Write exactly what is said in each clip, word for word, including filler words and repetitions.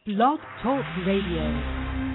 Blog Talk Radio.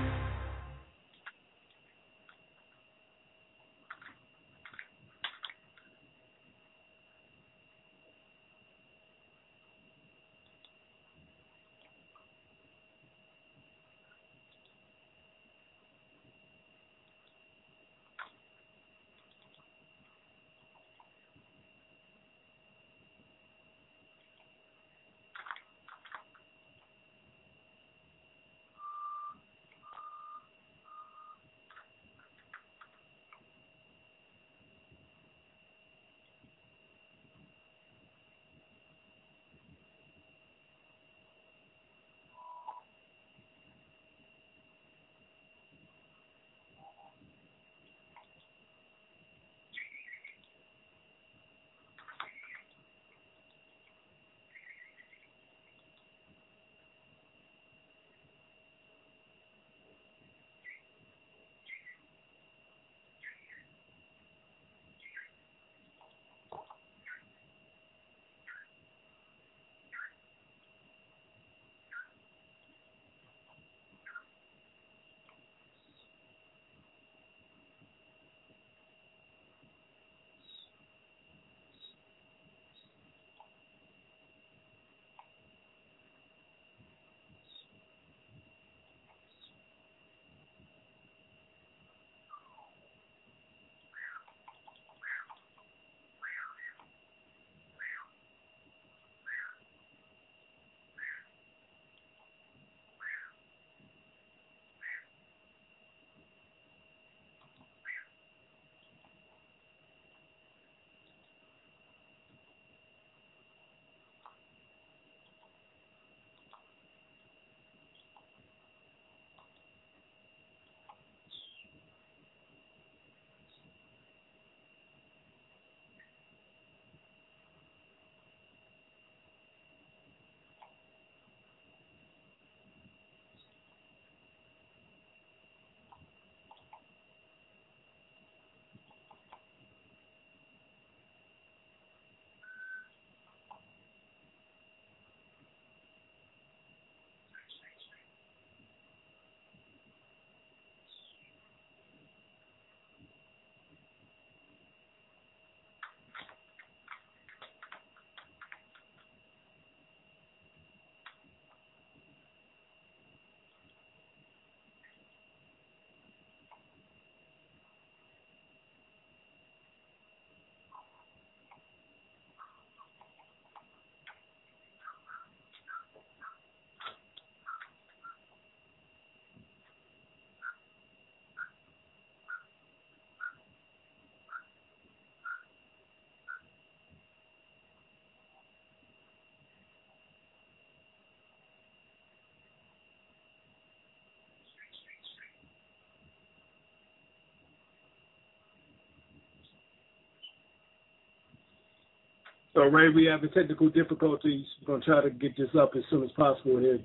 So, Ray, we having technical difficulties. We're going to try to get this up as soon as possible here.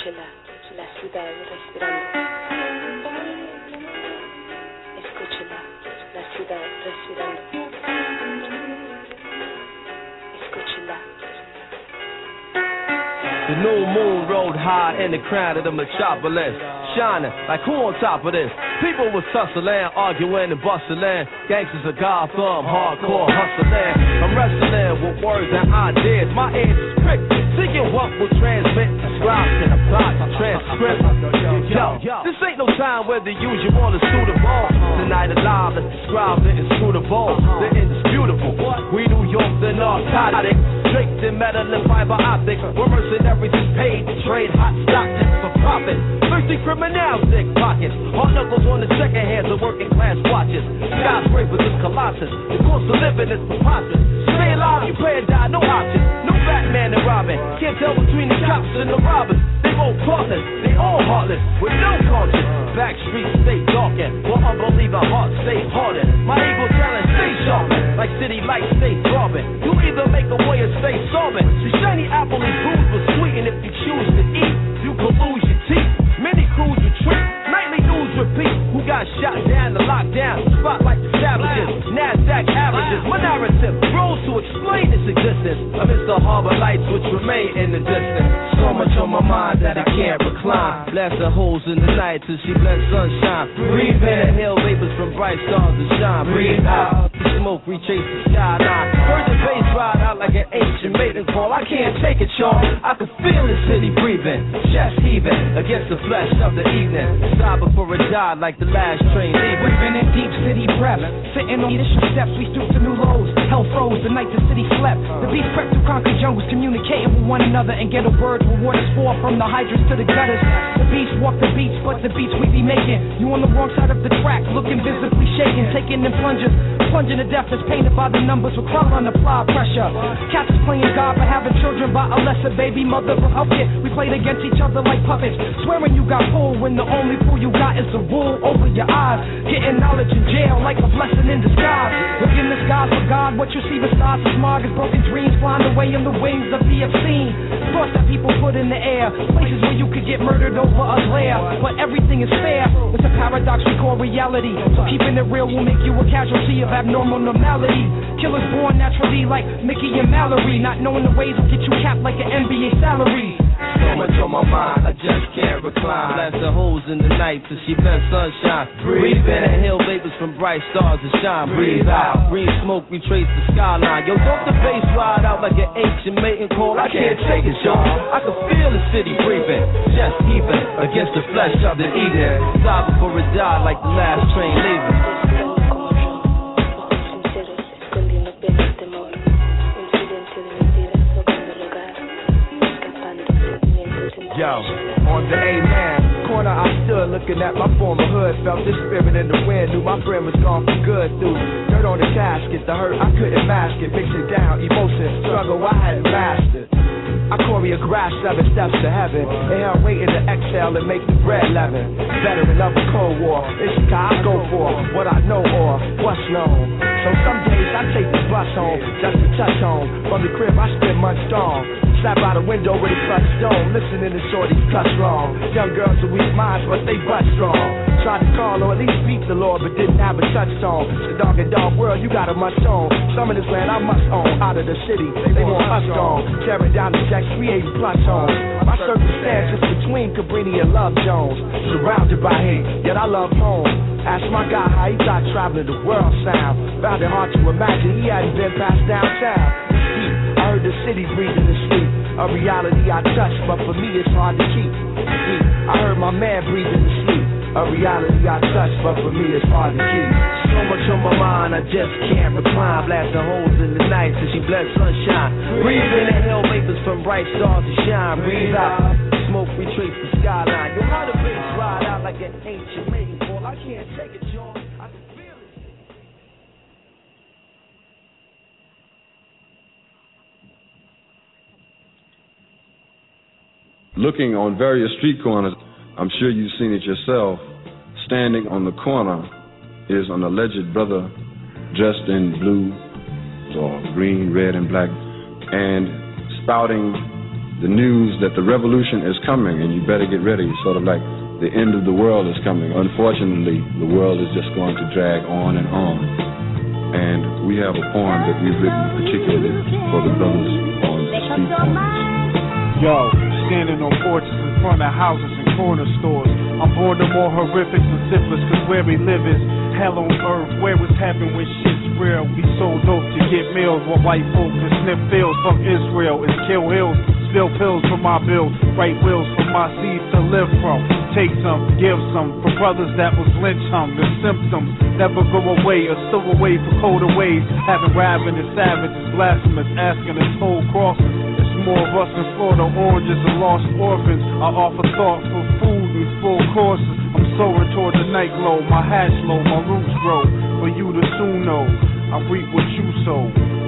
Escúchela, la ciudad respirando. Escúchela, la ciudad respirando. Escúchela. The new moon rode high in the crown of the metropolis, shining like who on top of this? People was tussling, arguing and bustling. Gangsters of Gotham, hardcore hustling. I'm wrestling with words and ideas. My ears is pricked, seeking what will transmit. Described in a plot, transcript. Yo, this ain't no time where the usual is suitable. Tonight alive, let's describe the inscrutable, the indisputable. We New York, the narcotic. Draped in metal and fiber optics. We're mercenaries is paid to trade hot stock tips for profit. Thirsty criminals, thick pockets. Hard knuckles on the second hands of working class watches. Skyscrapers is colossus. The cost of living is preposterous. Stay alive, you pay or die, no options. No Batman and Robin. Can't tell between the cops and the robbers. They both partners, they all heartless, with no conscience. Back streets stay darkened, while unbeliever hearts stay hardened. My evil talent stay sharpened, like city lights stay throbbing. You either make a way or stay sobbing. The shiny apple is bruised but sweet, and if you choose to eat, you can lose your teeth. Many crews retreat, nightly news repeat. Who got shot down to lockdown? Spotlight the savages, NASDAQ averages. My narrative grows to explain its existence amidst the harbor lights which remain in the distance. So much on my mind that I can't recline. Blasting holes in the night till she blends sunshine. Breathe in, inhale vapors from bright stars to shine. Breathe out, the smoke retrace the skyline. Heard the bass ride out like an ancient maiden call. I can't take it, y'all. I can feel the city breathing, chest heaving against the flesh of the evening. Sigh before it died like the last train leaving. We've been in deep city breath, sitting on leadership steps. We stoop to new lows. Hell froze the night the city slept. The beast crept through concrete jungles, communicating with one another and get a word where waters fall from the hydrants to the gutters. The beast walk the beats, but the beats we be making. You on the wrong side of the track, looking visibly shaking, taking in plungers, plunging to death is painted by the numbers with crowd on apply pressure. Cats is playing God but having children by a lesser baby mother from up here. We played against each other like puppets, swearing you got pulled when the only fool you got is the wool over your eyes. Getting knowledge in jail like a blessing in disguise. Look in the skies for God, what you see besides the smog is broken dreams flying away in the wings of the obscene. Thoughts that people put in the air, places where you could get murdered over a glare. But everything is fair, it's a paradox we call reality. So keeping it real will make you a casualty of abnormal normality. Killers born naturally like Mickey and Mallory, not knowing the ways will get you capped like an N B A salary. So much on my mind, I just can't recline. Blasting holes in the night till she blends sunshine. Breathe in, inhale vapors from bright stars to shine. Breathe out, green smoke retrace the skyline. Yo, don't the bass ride out like an ancient maiden call. I can't take it, y'all. I can feel the city breathing, just heaving against the flesh of the evening. Stop before it died like the last train leaving. Yo, on the A-man corner I stood looking at my former hood. Felt the spirit in the wind, knew my friend was gone for good. Through dirt on the casket, the hurt I couldn't mask it. Mixing down emotion, struggle I hadn't mastered. I choreographed seven steps to heaven. Inhale, waiting to exhale and make the bread leaven. Veteran of the Cold War, it's how I go for what I know or what's known. So some days I take the bus home just to touch home. From the crib I spend months gone. Slap out a window with a clutch stone, listening to shorties cuss wrong. Young girls with weak minds, but they butt strong. Tried to call or at least speak the Lord, but didn't have a touchstone. It's a dog and dog world, you got a must own. Some of this land I must own. Out of the city, they want us gone. Tearing down the decks, creating plus homes. My circumstances between Cabrini and Love Jones. Surrounded by hate, yet I love home. Ask my guy how he thought traveling the world sound. Found it hard to imagine he hadn't been past downtown. I heard the city breathing in sleep. A reality I touch, but for me it's hard to keep. I heard my man breathing in sleep. A reality I touch, but for me it's hard to keep. So much on my mind, I just can't recline. Blasting holes in the night till she bless sunshine. Breathe in, inhale vapors from bright stars to shine. Breathe out, smoke retrace the skyline. Yo, how the bass ride out like an ancient maiden call. I can't take it, y'all. I can feel it. Looking on various street corners, I'm sure you've seen it yourself. Standing on the corner is an alleged brother dressed in blue or green, red, and black, and spouting the news that the revolution is coming and you better get ready, sort of like the end of the world is coming. Unfortunately, the world is just going to drag on and on. And we have a poem that we've written particularly for the brothers on the street corners. Yo, standing on porches in front of houses and corner stores. I'm born to more horrifics than syphilis, cause where we live is hell on earth. Where was heaven when shit's real? We sold dope to get meals while white folks can sniff fields. Fuck Israel, it's kill hills. Spill pills for my bills, right wheels for my seeds to live from. Take some, give some, for brothers that was lynch hung. The symptoms never go away or still away for colder ways. Having ravenous savages, blasphemous, asking us whole crosses. It's more of us than Florida oranges and lost orphans. I offer thought for food and full courses. I'm soaring toward the night glow, my hatch low, my roots grow. For you to soon know, I reap what you sow.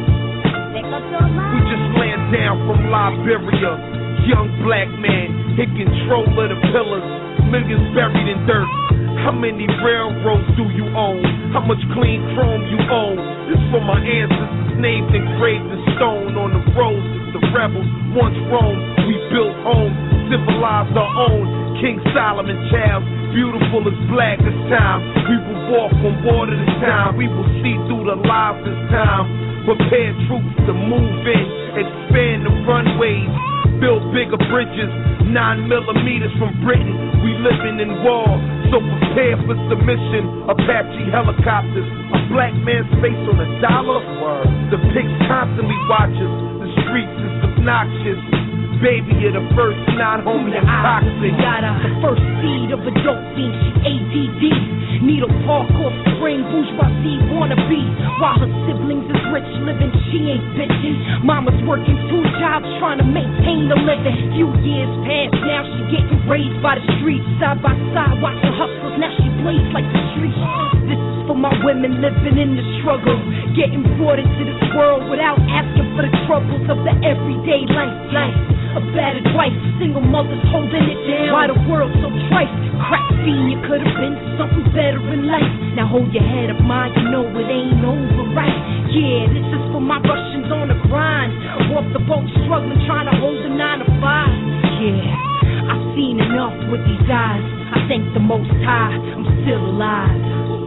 We just land down from Liberia. Young black man, in control of the pillars. Millions buried in dirt. How many railroads do you own? How much clean chrome you own? This for my ancestors, named engraved in stone. On the roads the rebels once roamed. We built homes, civilized our own. King Solomon child, beautiful as black this time. We will walk on water this time. We will see through the lies this time. Prepare troops to move in, expand the runways, build bigger bridges, nine millimeters from Britain. We living in war, so prepare for submission. Apache helicopters, a black man's face on a dollar. The pigs constantly watch us, the streets is obnoxious. Baby, you're the first non-homie and toxic. The first seed of a dope fiend, she A D D. Needle Park off spring, bourgeoisie wannabe. While her siblings is rich living, she ain't bitching. Mama's working two jobs trying to maintain the living. Few years past, now she getting raised by the streets. Side by side, watching hustlers, now she blaze like the streets. This is for my women living in the struggle, getting brought into this world without asking for the troubles of the everyday life. Life. A battered wife, single mothers holding it down. Why the world so trite? Crack fiend, you could have been something better in life. Now hold your head up, mind, you know it ain't over, right? Yeah, this is for my Russians on the grind. Off the boat struggling, trying to hold a nine to five. Yeah, I've seen enough with these eyes. I thank the Most High, I'm still alive.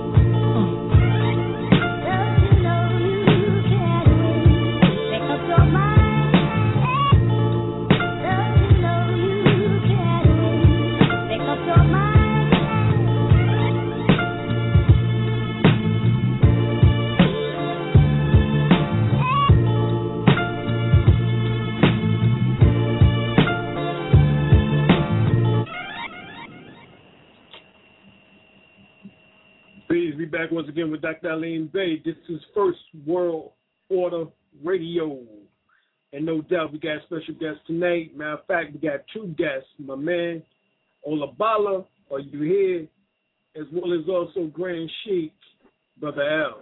Back once again with Doctor Aline Bey. This is First World Order Radio. And no doubt we got special guests tonight. Matter of fact, we got two guests. My man, Olabala, are you here? As well as also Grand Sheik, Brother Al.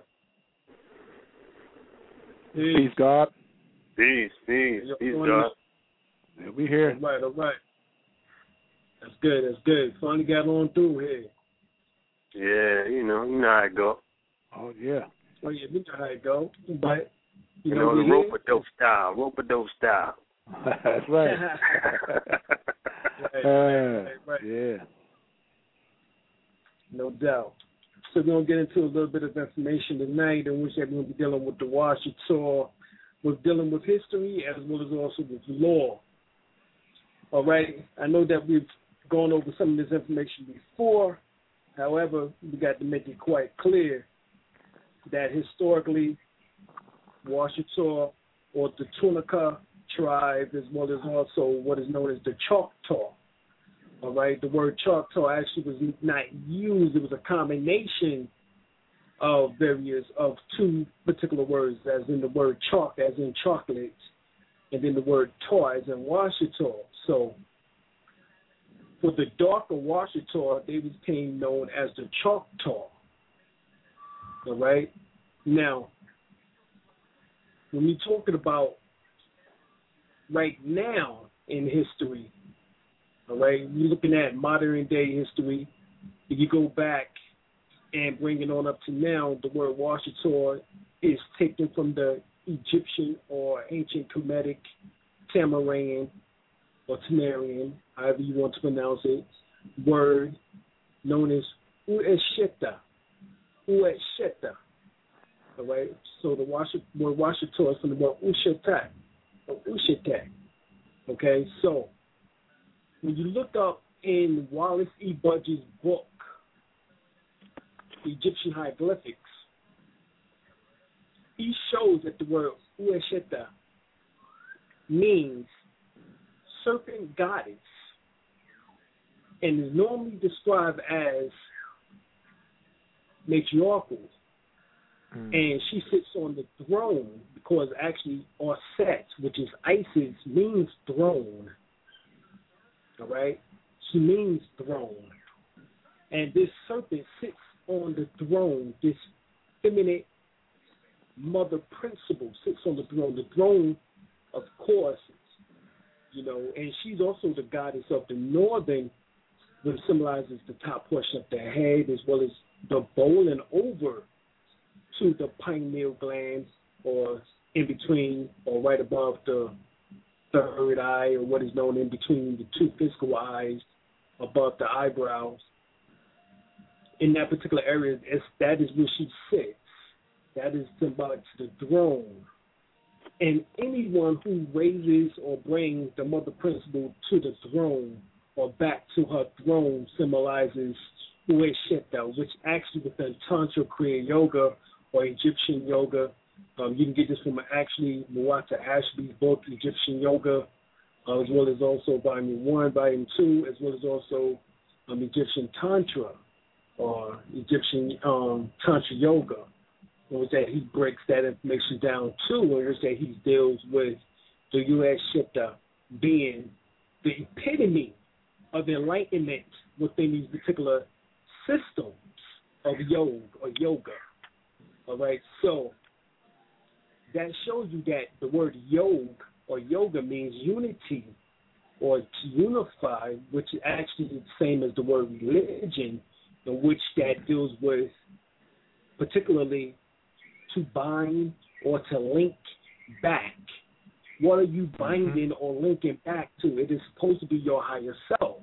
Peace, peace God. Peace, peace, Yo, peace, God. Yeah, we here. All right, all right. That's good, that's good. Finally got on through here. Yeah, you know, you know how it go. Oh, yeah. Oh, yeah, you know how it go. But, you, you know, know the rope-a-dope style, rope-a-dope style. That's right. right, uh, right, right. Yeah. No doubt. So we're going to get into a little bit of information tonight in which we're going to be dealing with the Washita. We're dealing with history as well as also with law. All right? I know that we've gone over some of this information before. However, we got to make it quite clear that historically, Washita or the Tunica tribe, as well as also what is known as the Choctaw. All right, the word Choctaw actually was not used. It was a combination of various, of two particular words, as in the word chalk, as in chocolate, and then the word taw, as in Washita. So, for the darker Washita, they became known as the Choctaw. All right? Now, when we're talking about right now in history, all right, we're looking at modern day history. If you go back and bring it on up to now, the word Washita is taken from the Egyptian or ancient Kemetic Tamaran or Tamarian, however you want to pronounce it, word known as Uesheta. Uesheta. All right? So the word Washita is from the word Usheta, or Ushetek. Okay? So when you look up in Wallace E. Budge's book, Egyptian Hieroglyphics, he shows that the word Uesheta means serpent goddess and is normally described as matriarchal. Mm. And she sits on the throne because actually Auset, which is Isis, means throne. All right? She means throne. And this serpent sits on the throne, this feminine mother principle sits on the throne. The throne, of course, you know, and she's also the goddess of the northern, which symbolizes the top portion of the head as well as the bowling over to the pineal gland, or in between or right above the third eye, or what is known in between the two physical eyes above the eyebrows. In that particular area, it's, that is where she sits. That is symbolic to the throne. And anyone who raises or brings the mother principle to the throne or back to her throne symbolizes Uesheta, which actually within Tantra, Korean yoga, or Egyptian yoga, um, you can get this from actually Muwata Ashby's book, Egyptian Yoga, uh, as well as also volume one, volume two, as well as also um, Egyptian Tantra, or Egyptian um, Tantra Yoga, in which that he breaks that information down too, in which that he deals with the Uesheta being the epitome of enlightenment within these particular systems of yoga or yoga. All right, so that shows you that the word yog or yoga means unity or to unify, which is actually the same as the word religion, in which that deals with particularly to bind or to link back. What are you binding mm-hmm. or linking back to? It is supposed to be your higher self.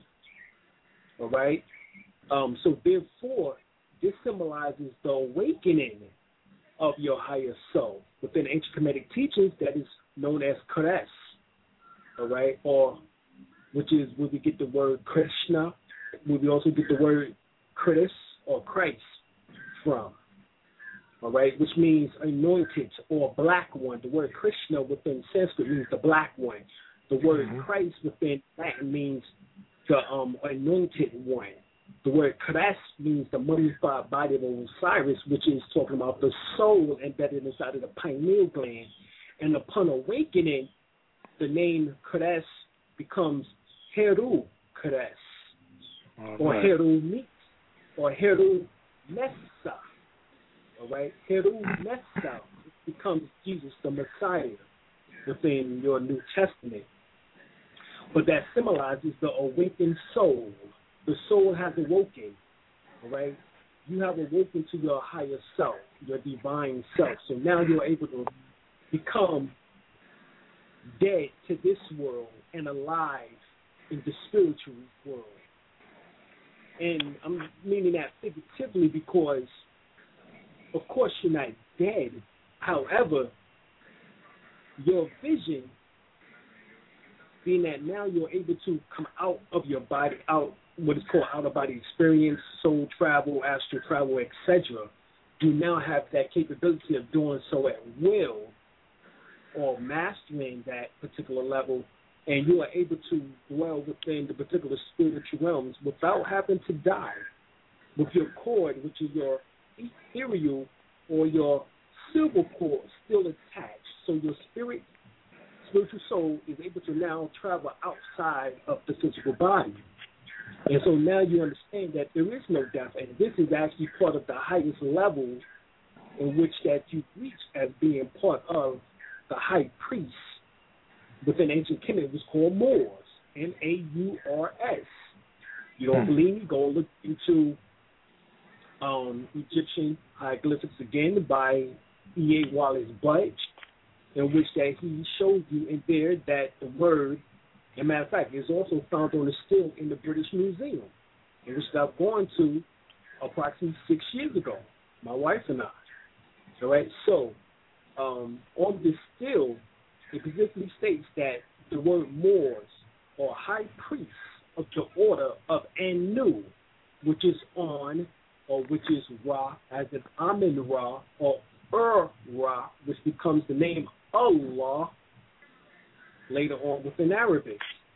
All right? Um, so therefore, this symbolizes the awakening of your higher self. Within ancient Kemetic teachings, that is known as Kores, all right, or which is where we get the word Krishna, where we also get the word Christ or Christ from, all right, which means anointed or black one. The word Krishna within Sanskrit means the black one. The word mm-hmm. Christ within Latin means the um, anointed one. The word Kres means the mummified body of Osiris, which is talking about the soul embedded inside of the pineal gland. And upon awakening, the name Kres becomes Heru Kres, right. or Heru Meet, or Heru Messa. All right? Heru Messa becomes Jesus, the Messiah, within your New Testament. But that symbolizes the awakened soul. The soul has awoken, all right? You have awoken to your higher self, your divine self. So now you're able to become dead to this world and alive in the spiritual world. And I'm meaning that figuratively because, of course, you're not dead. However, your vision, being that now you're able to come out of your body, out what is called out-of-body experience, soul travel, astral travel, et cetera, do now have that capability of doing so at will or mastering that particular level, and you are able to dwell within the particular spiritual realms without having to die, with your cord, which is your ethereal or your silver cord, still attached. So your spirit, spiritual soul is able to now travel outside of the physical body. And so now you understand that there is no death, and this is actually part of the highest level in which that you reach as being part of the high priest within ancient Kemet. It was called Moors, M A U R S. You don't hmm. believe me? Go look into um, Egyptian hieroglyphics again by E A Wallace Budge, in which that he shows you in there that the word As a matter of fact, it's also found on a still in the British Museum, in which I've gone to approximately six years ago, my wife and I. All right, so um, on this still, it specifically states that the word Moors, or high priests of the order of Anu, which is on, or which is Ra, as in Amin Ra, or Ur Ra, which becomes the name Allah later on within Arabic.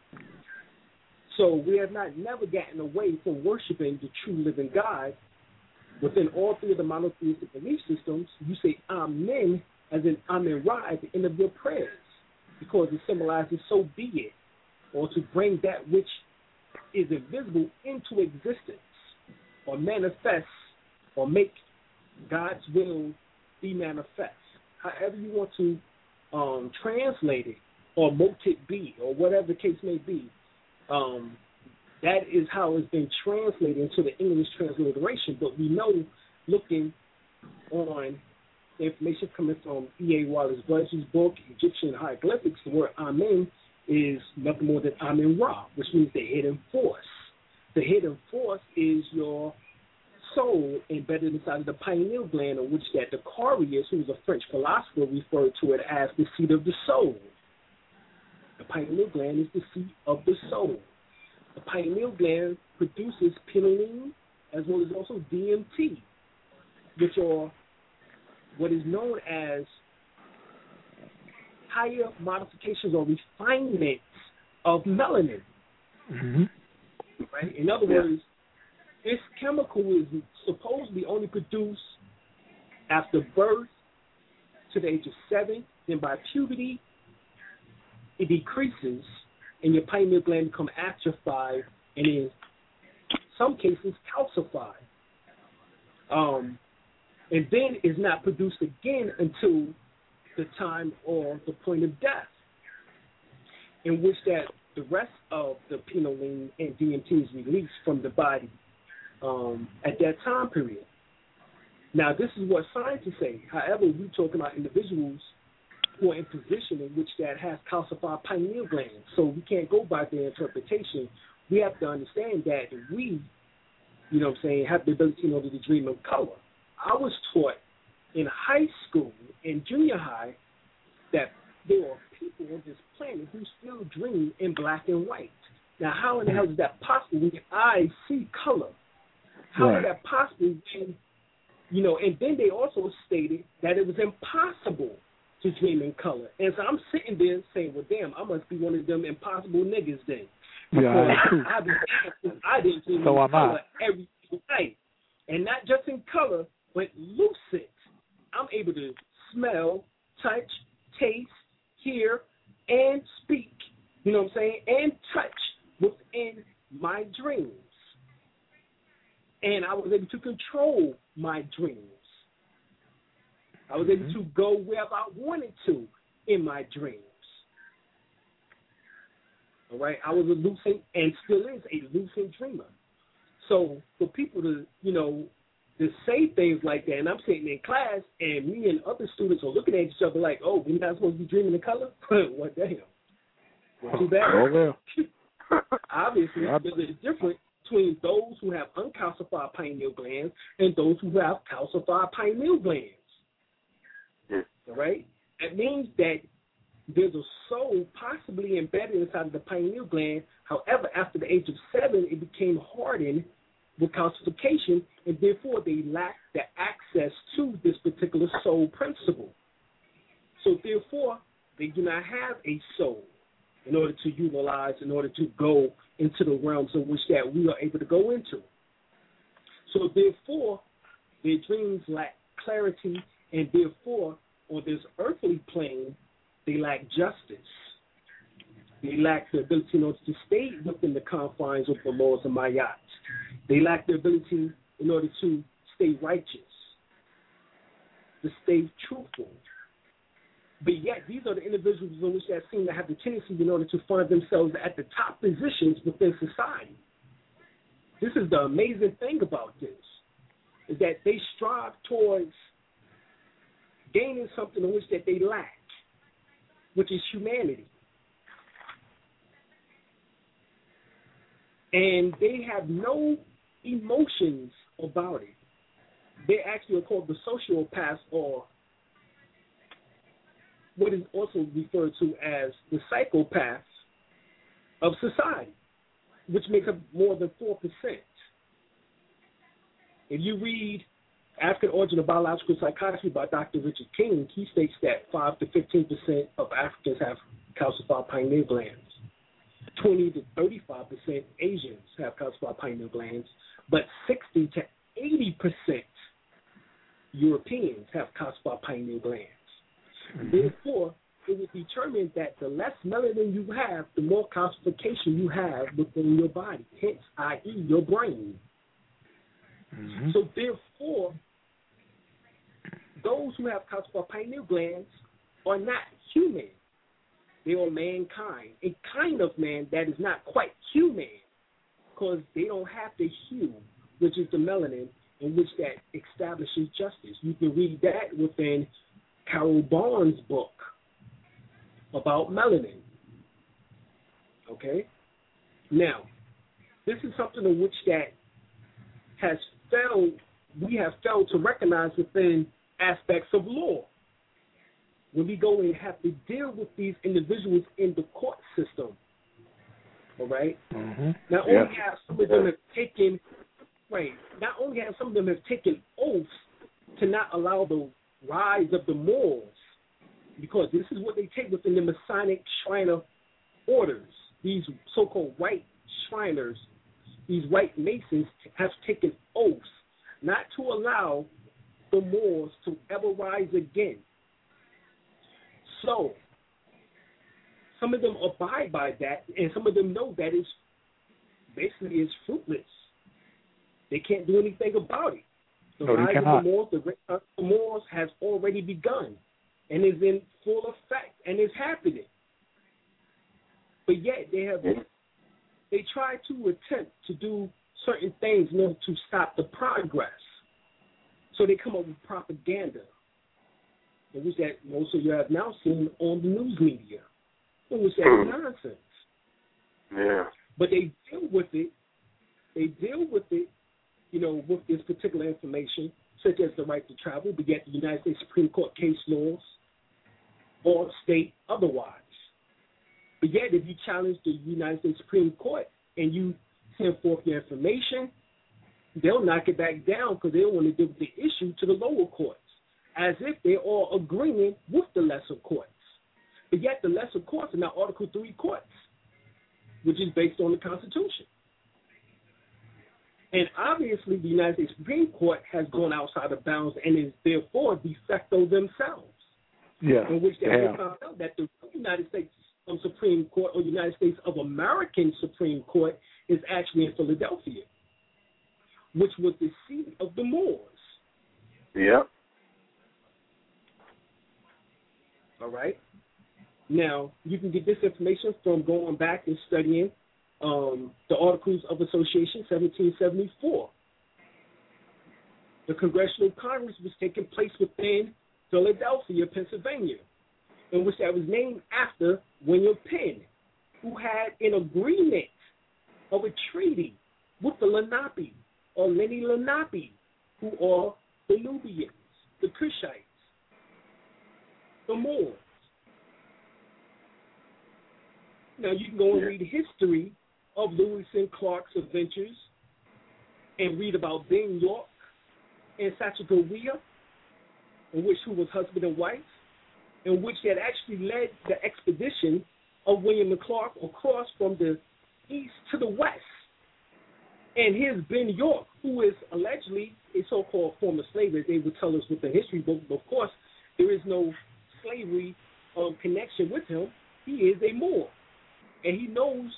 So we have not never gotten away from worshiping the true living God. Within all three of the monotheistic belief systems, you say Amen as in Amen Ra at the end of your prayers, because it symbolizes so be it, or to bring that which is invisible into existence, or manifest, or make God's will be manifest. However you want to um, translate it, or mote it be, or whatever the case may be, um, that is how it's been translated into the English transliteration. But we know, looking on the information coming from E A Wallace Budge's book, Egyptian Hieroglyphics, the word Amen is nothing more than Amen Ra, which means the hidden force. The hidden force is your soul embedded inside of the pineal gland, on which that Decarius, who was a French philosopher, referred to it as the seat of the soul. The pineal gland is the seat of the soul. The pineal gland produces pinealine as well as also D M T, which are what is known as higher modifications or refinements of melanin. Mm-hmm. Right? In other words, this chemical is supposedly only produced after birth to the age of seven. Then by puberty, it decreases, and your pineal gland becomes atrophied, and in some cases calcified. Um, and then is not produced again until the time or the point of death, in which that the rest of the pinealine and D M T is released from the body um, at that time period. Now, this is what scientists say. However, we're talking about individuals who are in position in which that has calcified pineal glands, so we can't go by their interpretation. We have to understand that we, you know what I'm saying, have the ability in order to dream of color. I was taught in high school, in junior high, that there are people on this planet who still dream in black and white. Now, how in the hell is that possible when your eyes see color? How right. is that possible? And, you know, and then they also stated that it was impossible to dream in color. And so I'm sitting there saying, well, damn, I must be one of them impossible niggas then. Yeah, I, I didn't dream so in color every night. And not just in color, but lucid. I'm able to smell, touch, taste, hear, and speak, you know what I'm saying, and touch within my dreams. And I was able to control my dreams. I was able to go wherever I wanted to in my dreams. All right? I was a lucid and still is a lucid dreamer. So for people to, you know, to say things like that, and I'm sitting in class, and me and other students are looking at each other like, oh, we're not supposed to be dreaming in color? What the hell? Well, too bad. Oh, well. Obviously, there's a difference between those who have uncalcified pineal glands and those who have calcified pineal glands. Yeah. All right? That means that there's a soul possibly embedded inside of the pineal gland. However, after the age of seven, it became hardened with calcification, and therefore they lack the access to this particular soul principle. So therefore, they do not have a soul in order to utilize, in order to go into the realms in which that we are able to go into. So therefore, their dreams lack clarity, and therefore, on this earthly plane, they lack justice. They lack the ability in order to stay within the confines of the laws of Mayat. They lack the ability in order to stay righteous, to stay truthful. But yet, these are the individuals in which that seem to have the tendency in order to find themselves at the top positions within society. This is the amazing thing about this, is that they strive towards gaining something in which that they lack, which is humanity. and they have no emotions about it. They actually are called the sociopaths, or what is also referred to as the psychopaths of society, which make up more than four percent. If you read African Origin of Biological Psychiatry by Doctor Richard King, he states that five to fifteen percent of Africans have calcified pineal glands. twenty to thirty-five percent Asians have calcified pineal glands, but sixty to eighty percent Europeans have calcified pineal glands. Mm-hmm. Therefore, it is determined that the less melanin you have, the more calcification you have within your body, hence, that is, your brain. Mm-hmm. So, therefore, those who have calcified pineal glands are not human. They are mankind, a kind of man that is not quite human, because they don't have the hue, which is the melanin, in which that establishes justice. You can read that within Carol Barnes' book about melanin. Okay? Now, this is something in which that has failed, we have failed to recognize within aspects of law. When we go and have to deal with these individuals in the court system, all right? Mm-hmm. Not only yeah. have some of them have taken, right, not only have some of them have taken oaths to not allow the rise of the Moors, because this is what they take within the Masonic Shriner orders. These so-called white Shriners, these white Masons have taken oaths not to allow the Moors to ever rise again. So, some of them abide by that, and some of them know that it's basically it's fruitless. They can't do anything about it. The no, rise of the Moors, the rise of the Moors has already begun and is in full effect and is happening. But yet they have they try to attempt to do certain things in order to stop the progress. So they come up with propaganda, in which that most of you have now seen on the news media, in which that is nonsense. Yeah. But they deal with it. They deal with it, you know, with this particular information, such as the right to travel, but yet the United States Supreme Court case laws or state otherwise. But yet, if you challenge the United States Supreme Court and you send forth your information, they'll knock it back down because they don't want to deal with the issue to the lower courts, as if they're all agreeing with the lesser courts. But yet, the lesser courts are now Article three courts, which is based on the Constitution. And obviously, the United States Supreme Court has gone outside of bounds and is therefore de facto themselves. Yeah. In which they yeah. found out that the United States Supreme Court or United States of American Supreme Court is actually in Philadelphia, which was the seat of the Moors. Yep. All right. Now, you can get this information from going back and studying um, the Articles of Association, seventeen seventy-four. The Congressional Congress was taking place within Philadelphia, Pennsylvania, in which that was named after William Penn, who had an agreement of a treaty with the Lenape, or Lenni Lenape, who are the Nubians, the Cushites, the Moors. Now, you can go and read the history of Lewis and Clark's adventures and read about Ben York and Sacagawea, in which who was husband and wife, in which that actually led the expedition of William and Clark across from the east to the west. And here's Ben York, who is allegedly a so-called former slave, as they would tell us with the history book. But of course, there is no slavery um, connection with him. He is a Moor. And he knows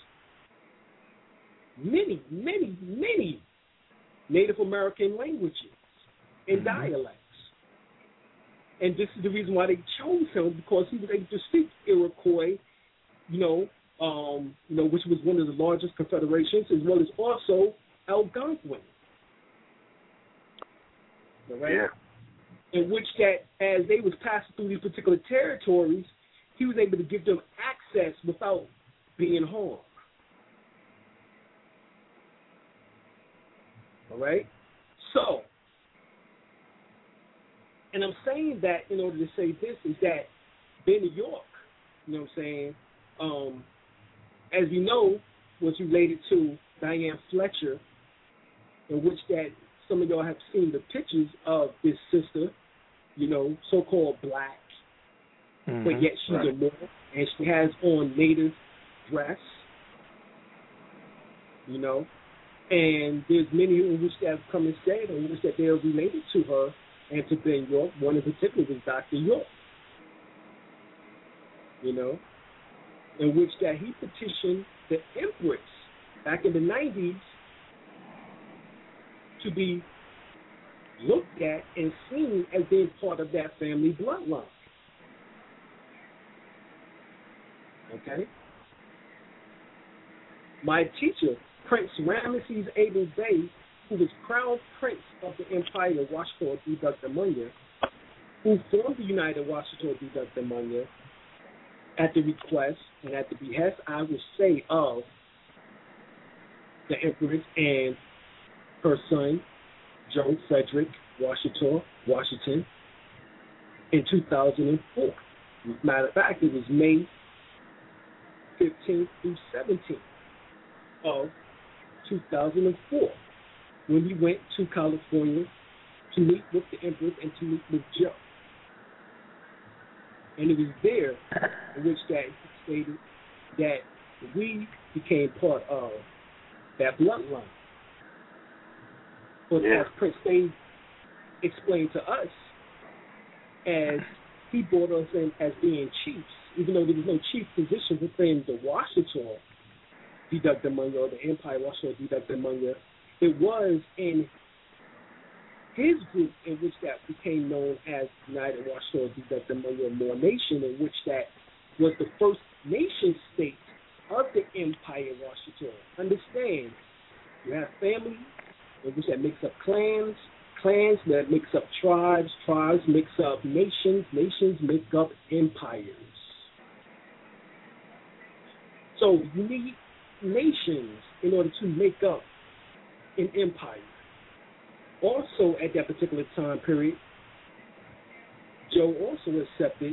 many, many, many Native American languages and mm-hmm. dialects. And this is the reason why they chose him, because he was able to speak Iroquois, you know, um, you know, which was one of the largest confederations, as well as also Algonquin. All right? Yeah. In which that, as they was passing through these particular territories, he was able to give them access without being harmed. All right? So, and I'm saying that in order to say this is that Benny York, you know what I'm saying, um, as you know, was related to Diane Fletcher, in which that some of y'all have seen the pictures of this sister, you know, so-called black, mm-hmm. but yet she's right. a Moor, and she has on native dress, you know, and there's many in which that have come and said in which that they are related to her and to Ben York. One in particular was Doctor York, you know, in which that he petitioned the Empress back in the nineties to be looked at and seen as being part of that family bloodline. Okay? My teacher, Prince Ramesses Abel Bey, who was crown prince of the Empire of Washington D. Munya, who formed the United Washington D. Munya, at the request and at the behest, I would say, of the Empress and her son, Joe Frederick Washington, Washington, in two thousand four. As a matter of fact, it was May fifteenth through seventeenth of two thousand four when he went to California to meet with the Empress and to meet with Joe. And it was there in which that he stated that we became part of that bloodline. But yeah. as Prince Bey explained to us, as he brought us in as being chiefs, even though there was no chief position within the Washington D. Munya or the Empire Washington D. Munya, it was in his group in which that became known as United Washington D. Munya Moor Nation, in which that was the first nation state of the Empire Washington. Understand, you have family in which that makes up clans, clans that makes up tribes, tribes makes up nations, nations make up empires. So you need nations in order to make up an empire. Also, at that particular time period, Joe also accepted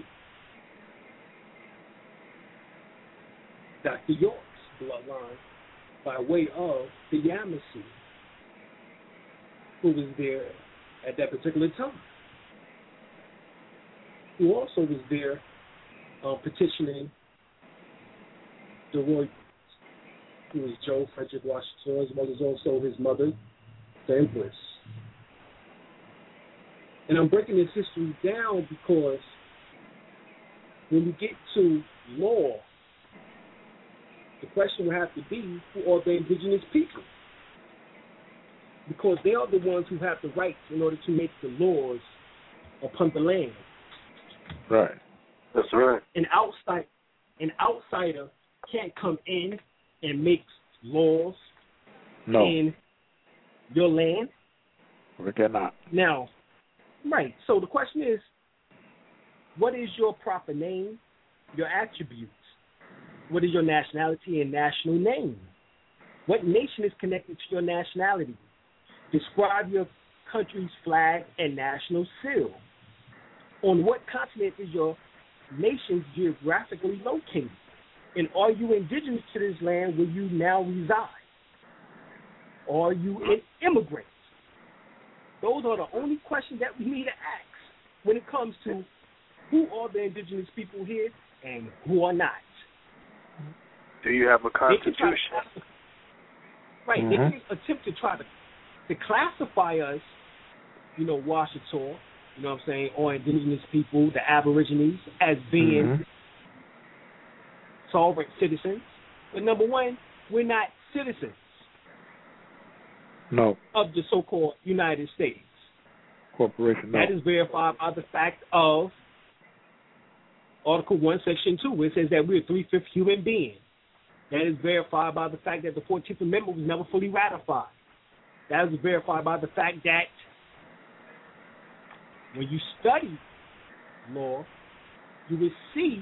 Doctor York's bloodline by way of the Yamasee, who was there at that particular time, who also was there uh, petitioning the Roy, who was Joe Frederick Washington, as well as also his mother, the Empress. And I'm breaking this history down because when we get to law, the question will have to be, who are the indigenous people? Because they are the ones who have the rights in order to make the laws upon the land. Right. That's right. An outside, an outsider can't come in and make laws no. in your land. We cannot. Now, right. So the question is, what is your proper name, your attributes? What is your nationality and national name? What nation is connected to your nationality? Describe your country's flag and national seal. On what continent is your nation geographically located? And are you indigenous to this land where you now reside? Or are you an immigrant? Those are the only questions that we need to ask when it comes to who are the indigenous people here and who are not. Do you have a constitution? To, right. Mm-hmm. They can attempt to try to, to classify us, you know, Washington, you know what I'm saying, or indigenous people, the Aborigines, as being mm-hmm. sovereign citizens. But number one, we're not citizens. No. Of the so-called United States. Corporation, no. That is verified by the fact of Article one, Section two, where it says that we're a three-fifths human being. That is verified by the fact that the fourteenth Amendment was never fully ratified. That is verified by the fact that when you study law, you will see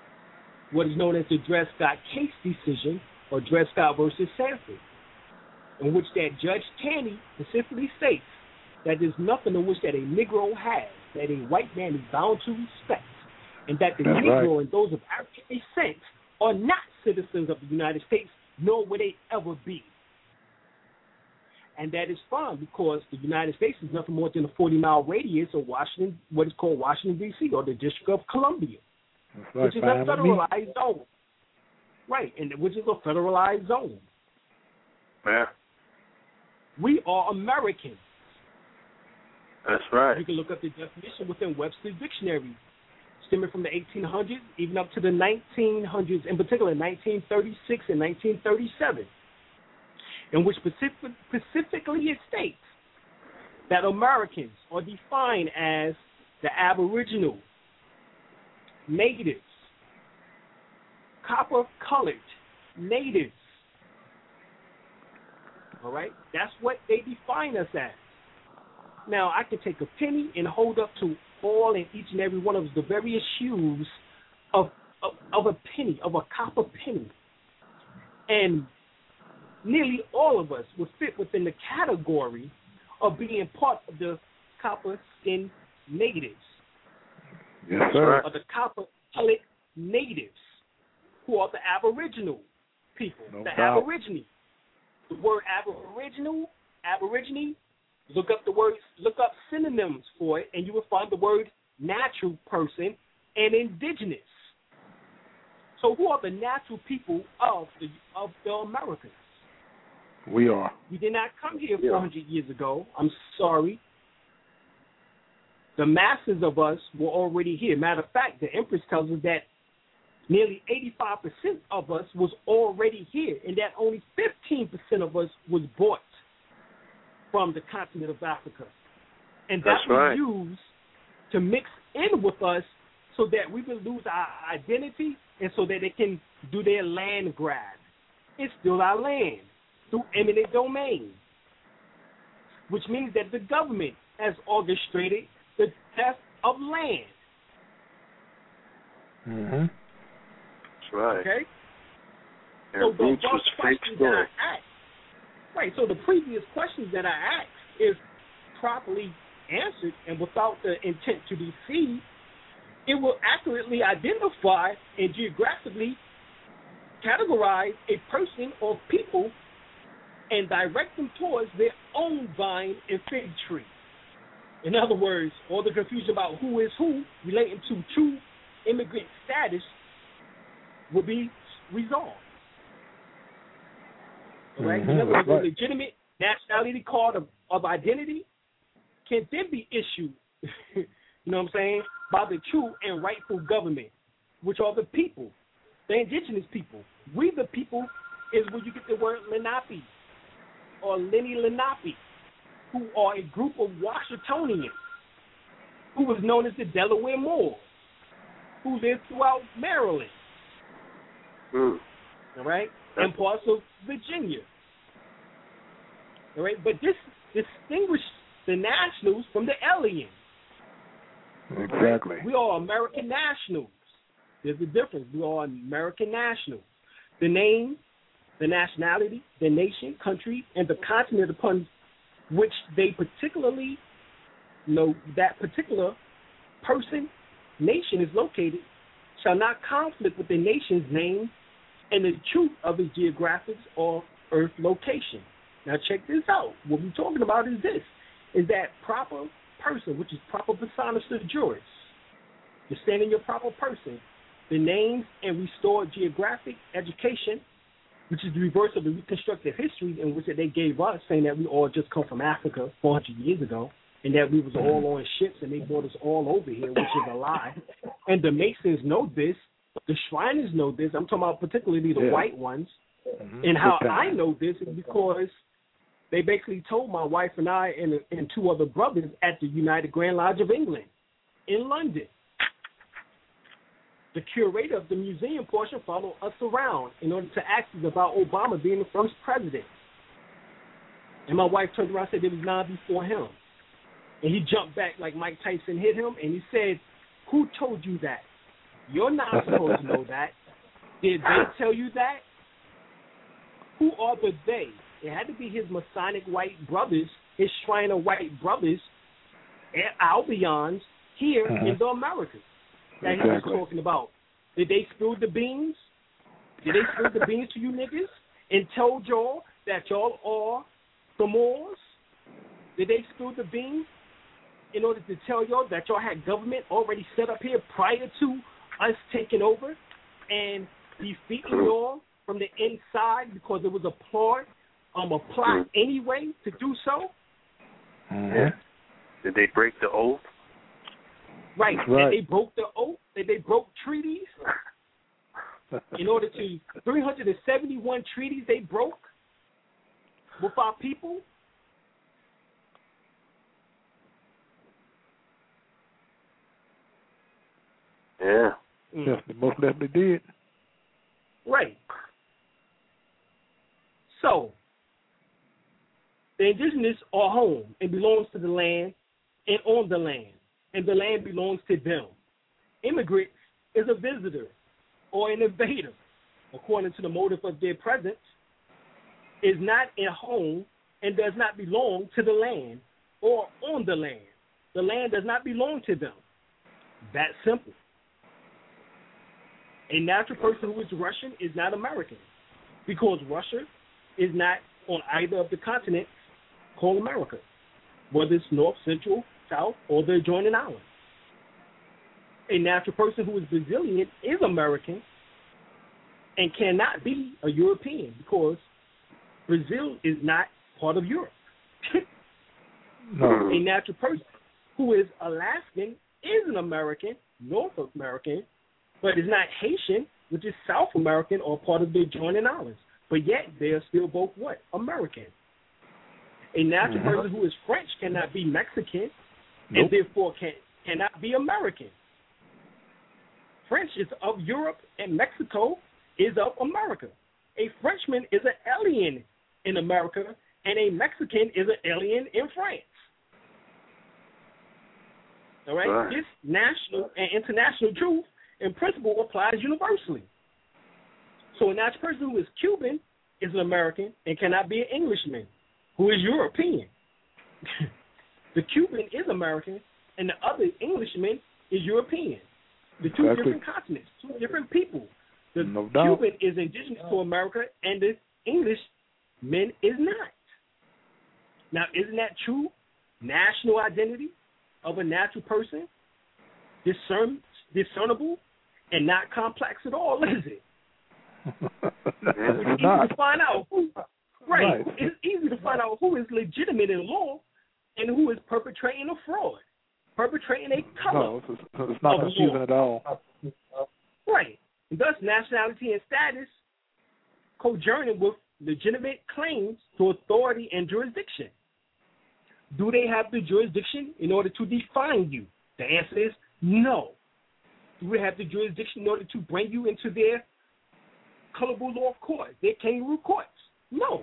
what is known as the Dred Scott case decision, or Dred Scott versus Sanford, in which that Judge Taney specifically states that there's nothing in which that a Negro has that a white man is bound to respect, and that the That's Negro right. and those of African descent are not citizens of the United States, nor will they ever be. And that is fine because the United States is nothing more than a forty-mile radius of Washington, what is called Washington, D C, or the District of Columbia, That's right. which is a Fine with me. federalized zone. Right, and which is a federalized zone. Yeah, We are Americans. that's right. You can look up the definition within Webster's Dictionary, stemming from the eighteen hundreds, even up to the nineteen hundreds, in particular nineteen thirty-six and nineteen thirty-seven, in which specific, specifically it states that Americans are defined as the Aboriginal, Natives, copper-colored Natives. All right? That's what they define us as. Now, I can take a penny and hold up to all and each and every one of the various hues of, of, of a penny, of a copper penny. And nearly all of us would fit within the category of being part of the copper-skinned natives. Yes, sir. Or the copper-colored natives, who are the Aboriginal people, No the doubt. Aborigine. The word Aboriginal, Aborigine, look up the words, look up synonyms for it, and you will find the word natural person and indigenous. So who are the natural people of the of the Americas? We are. We did not come here four hundred years ago. I'm sorry. The masses of us were already here. Matter of fact, the Empress tells us that nearly eighty-five percent of us was already here, and that only fifteen percent of us was brought from the continent of Africa. And that That's was right. used to mix in with us so that we would lose our identity and so that they can do their land grab. It's still our land through eminent domain, which means that the government has orchestrated the theft of land. Mm-hmm. That's right. Okay? And so the Roots above was fake questions that I story. asked, right, so the previous questions that I asked, if properly answered and without the intent to deceive, it will accurately identify and geographically categorize a person or people and direct them towards their own vine and fig tree. In other words, all the confusion about who is who relating to true immigrant status will be resolved. All right? Mm-hmm, In other words, right. a legitimate nationality card of, of identity can then be issued, you know what I'm saying, by the true and rightful government, which are the people, the indigenous people. We the people is where you get the word Lenape or Lenni Lenape, who are a group of Washingtonians who was known as the Delaware Moors, who lived throughout Maryland, Mm. all right, and parts of Virginia. All right, but this distinguishes the nationals from the aliens. Exactly. We are American nationals. There's a difference. We are American nationals. The name, the nationality, the nation, country, and the continent upon which they particularly know that particular person, nation is located, shall not conflict with the nation's name and the truth of its geographic or earth location. Now check this out. What we're talking about is this, is that proper person, which is proper persona juris. You're standing your proper person. The names and restored geographic education, which is the reverse of the reconstructed history in which they gave us, saying that we all just come from Africa four hundred years ago, and that we was all on ships and they brought us all over here, which is a lie. And the Masons know this. The Shriners know this. I'm talking about particularly the Yeah. white ones. Mm-hmm. And how Good I time. know this is because they basically told my wife and I and, and two other brothers at the United Grand Lodge of England in London. The curator of the museum portion followed us around in order to ask us about Obama being the first president. And my wife turned around and said there was none before him. And he jumped back like Mike Tyson hit him, and he said, "Who told you that? You're not supposed to know that. Did they tell you that? Who are the they? It had to be his Masonic white brothers, his Shriner white brothers, and Albions here uh-huh. in the Americas that exactly. he was talking about. Did they spill the beans? Did they spill the beans to you niggas and told y'all that y'all are the Moors? Did they spill the beans in order to tell y'all that y'all had government already set up here prior to us taking over and defeating y'all from the inside because it was a plot, um, a plot anyway to do so? Yeah. Did they break the oath? Right. right. And they broke the oath. And they broke treaties. In order to three hundred seventy-one treaties they broke with our people. Yeah. Mm. Yes, they most definitely did. Right. So, the indigenous are home and belongs to the land and on the land, and the land belongs to them. Immigrant is a visitor or an invader, according to the motive of their presence, is not at home and does not belong to the land or on the land. The land does not belong to them. That simple. A natural person who is Russian is not American because Russia is not on either of the continents called America, whether it's North, Central, South, or the adjoining islands. A natural person who is Brazilian is American and cannot be a European because Brazil is not part of Europe. No. A natural person who is Alaskan is an American, North American, but is not Haitian, which is South American or part of the adjoining islands. But yet they are still both what? American. A natural Mm-hmm. person who is French cannot be Mexican Nope. and therefore can, cannot be American. French is of Europe and Mexico is of America. A Frenchman is an alien in America and a Mexican is an alien in France. All right? Right. This national and international truth in principle applies universally. So a natural person who is Cuban is an American and cannot be an Englishman who is European. The Cuban is American and the other Englishman is European. The two Exactly. different continents, two different people. The No doubt. Cuban is indigenous to America and the Englishman is not. Now, isn't that true national identity of a natural person? Discern, discernible and not complex at all, is it? It's easy not. to find out who, right, Right. It's easy to find out who is legitimate in law and who is perpetrating a fraud, perpetrating a color. No, it's, it's not of confusing law. at all. Right. And thus, nationality and status cojoining with legitimate claims to authority and jurisdiction. Do they have the jurisdiction in order to define you? The answer is no. Do they have the jurisdiction in order to bring you into their colorable law court, their kangaroo courts? No.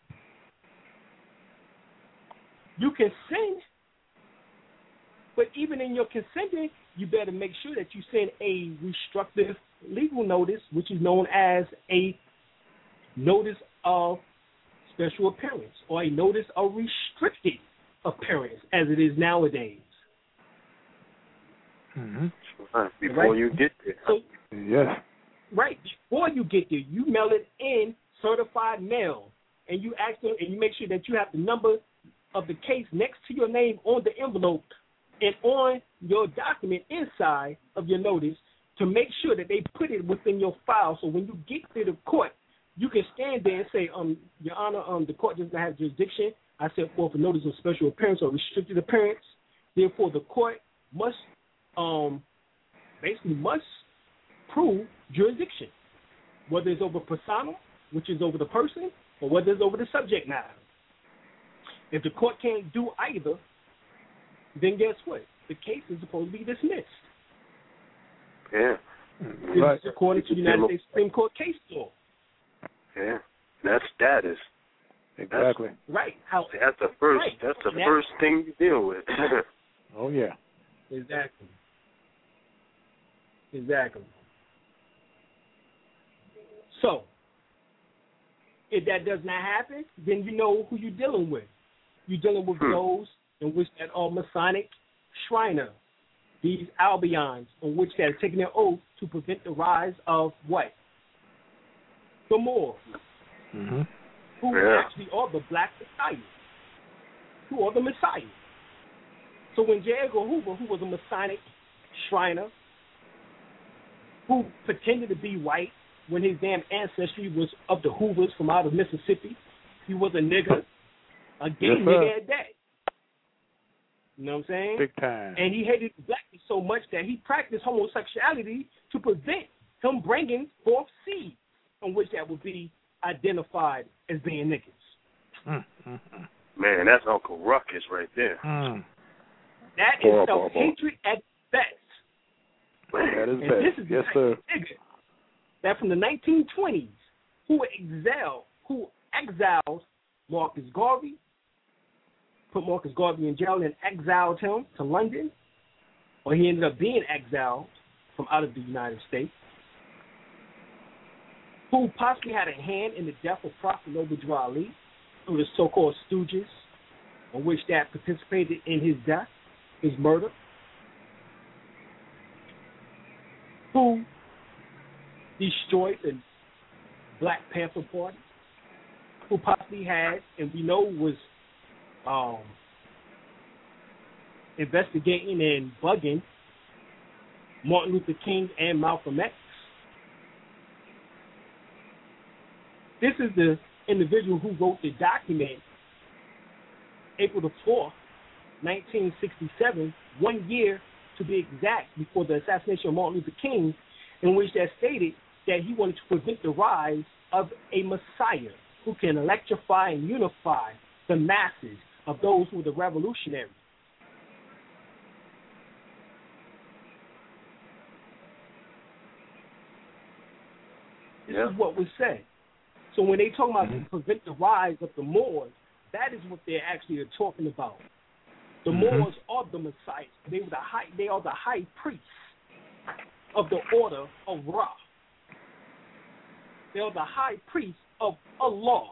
You can consent, but even in your consenting, you better make sure that you send a restrictive legal notice, which is known as a notice of special appearance or a notice of restricted appearance, as it is nowadays. Mm-hmm. Right. Before Right. you get there. So, Yes. right before you get there, you mail it in certified mail, and you ask them, and you make sure that you have the number of the case next to your name on the envelope and on your document inside of your notice to make sure that they put it within your file. So when you get to the court, you can stand there and say, um, Your Honor, um, the court does not have jurisdiction. I set forth a notice of special appearance or restricted appearance. Therefore, the court must, um, basically must prove jurisdiction, whether it's over persona, which is over the person, or whether it's over the subject matter. If the court can't do either, then guess what? The case is supposed to be dismissed. Yeah. Right. It's according to the United States Supreme Court case law. Yeah. That's status. Exactly. Right. How? That's the first. Right. That's the Now- first thing you deal with. Oh, yeah. Exactly. Exactly. So, if that does not happen, then you know who you're dealing with. You're dealing with Hmm. those in which that are Masonic Shriner, these Albions, in which they are taking their oath to prevent the rise of what? The Moors, Mm-hmm. who Yeah. actually are the Black Messiah, who are the Messiah. So when J. Edgar Hoover, who was a Masonic Shriner, who pretended to be white when his damn ancestry was of the Hoovers from out of Mississippi, he was a nigger, a gay Yes, sir. nigga at that. You know what I'm saying? Big time. And he hated blackness so much that he practiced homosexuality to prevent him bringing forth seeds on which that would be identified as being niggas. Mm, mm, mm. Man, that's Uncle Ruckus right there. Mm. That Boy, is boy, boy. self-hatred at best. That is And best. this is Yes, the sir. type of nigga that from the nineteen twenties who exiled, who exiled Marcus Garvey, put Marcus Garvey in jail and exiled him to London, or he ended up being exiled from out of the United States, who possibly had a hand in the death of Prophet Noble Drew Ali through the so-called stooges, on which that participated in his death, his murder, who destroyed the Black Panther Party, who possibly had, and we know was um, investigating and bugging Martin Luther King and Malcolm X. This is the individual who wrote the document April the fourth, nineteen sixty-seven, one year to be exact before the assassination of Martin Luther King, in which that stated that he wanted to prevent the rise of a Messiah who can electrify and unify the masses of those who were the revolutionaries. This Yeah. is what was said. So when they talk about Mhm. to prevent the rise of the Moors, that is what they actually are talking about. The Mhm. Moors are the Messiah. They were the high. They are the high priests of the order of Ra. They are the high priests of Allah,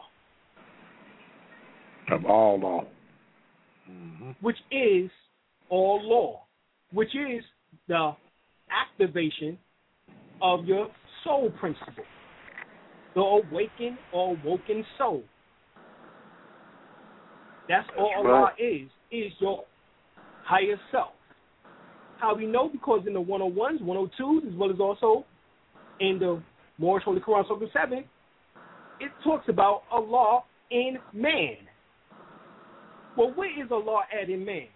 Of all law. Mm-hmm. which is all law, which is the activation of your soul principle, the awakened or awoken soul. That's all That's Allah right. is, is your higher self. How we know? Because in the one oh ones, one oh twos, as well as also in the Moorish Holy Quran, Surah seven, it talks about Allah in man. Well, where is Allah at in man?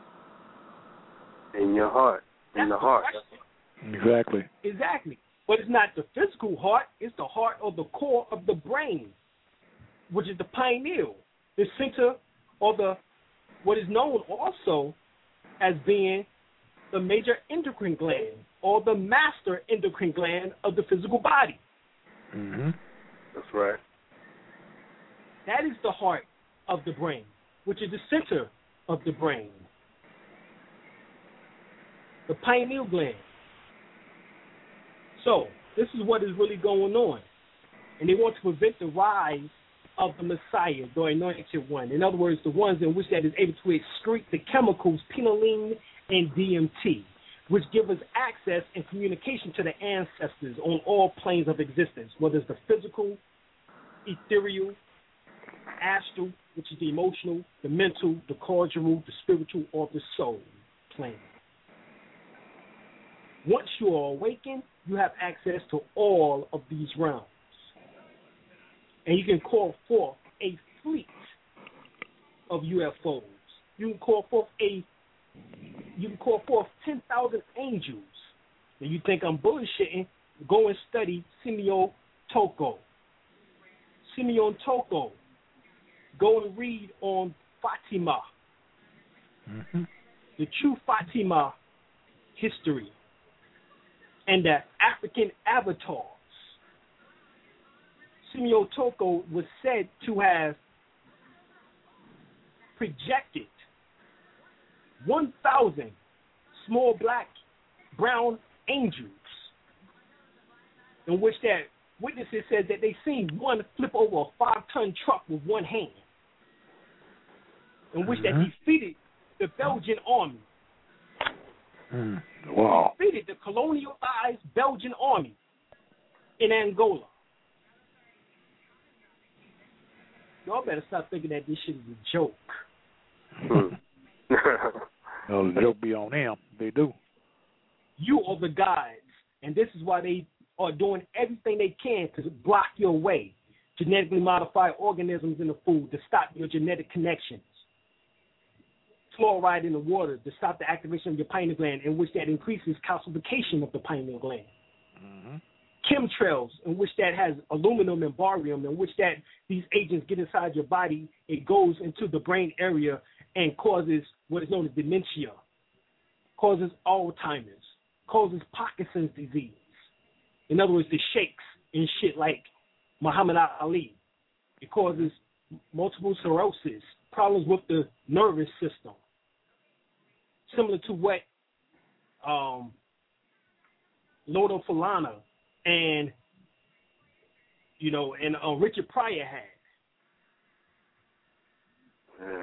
In your heart. In That's the heart. question. Exactly. Exactly. But it's not the physical heart, it's the heart or the core of the brain, which is the pineal, the center, or the what is known also as being the major endocrine gland or the master endocrine gland of the physical body. Mm-hmm. That's right. That is the heart of the brain, which is the center of the brain. The pineal gland. So, this is what is really going on. And they want to prevent the rise of the Messiah, the anointed one. In other words, the ones in which that is able to excrete the chemicals pinoline and D M T, which give us access and communication to the ancestors on all planes of existence, whether it's the physical, ethereal, astral, which is the emotional, the mental, the corporeal, the spiritual, or the soul plane. Once you are awakened, you have access to all of these realms. And you can call forth a fleet of U F Os. You can call forth a you can call forth ten thousand angels. And you think I'm bullshitting, go and study Simeon Toko. Simeon Toko. Go and read on Fatima. Mm-hmm. The true Fatima history. And the African avatars. Simeon Toko was said to have projected one thousand small black, brown angels in which that witnesses said that they seen one flip over a five-ton truck with one hand, in which mm-hmm. that defeated the Belgian army. Mm. Wow. Defeated the colonialized Belgian army in Angola. Y'all better stop thinking that this shit is a joke. No, the joke be on them. They do. You are the guides, and this is why they are doing everything they can to block your way. Genetically modify organisms in the food to stop your genetic connections. Fluoride in the water to stop the activation of your pineal gland, in which that increases calcification of the pineal gland. Mm-hmm. Chemtrails, in which that has aluminum and barium, in which that these agents get inside your body, it goes into the brain area and causes what is known as dementia, causes Alzheimer's, causes Parkinson's disease. In other words, the shakes and shit like Muhammad Ali. It causes multiple sclerosis, problems with the nervous system, similar to what um, Lodo Falana and, you know, and uh, Richard Pryor had. Yeah.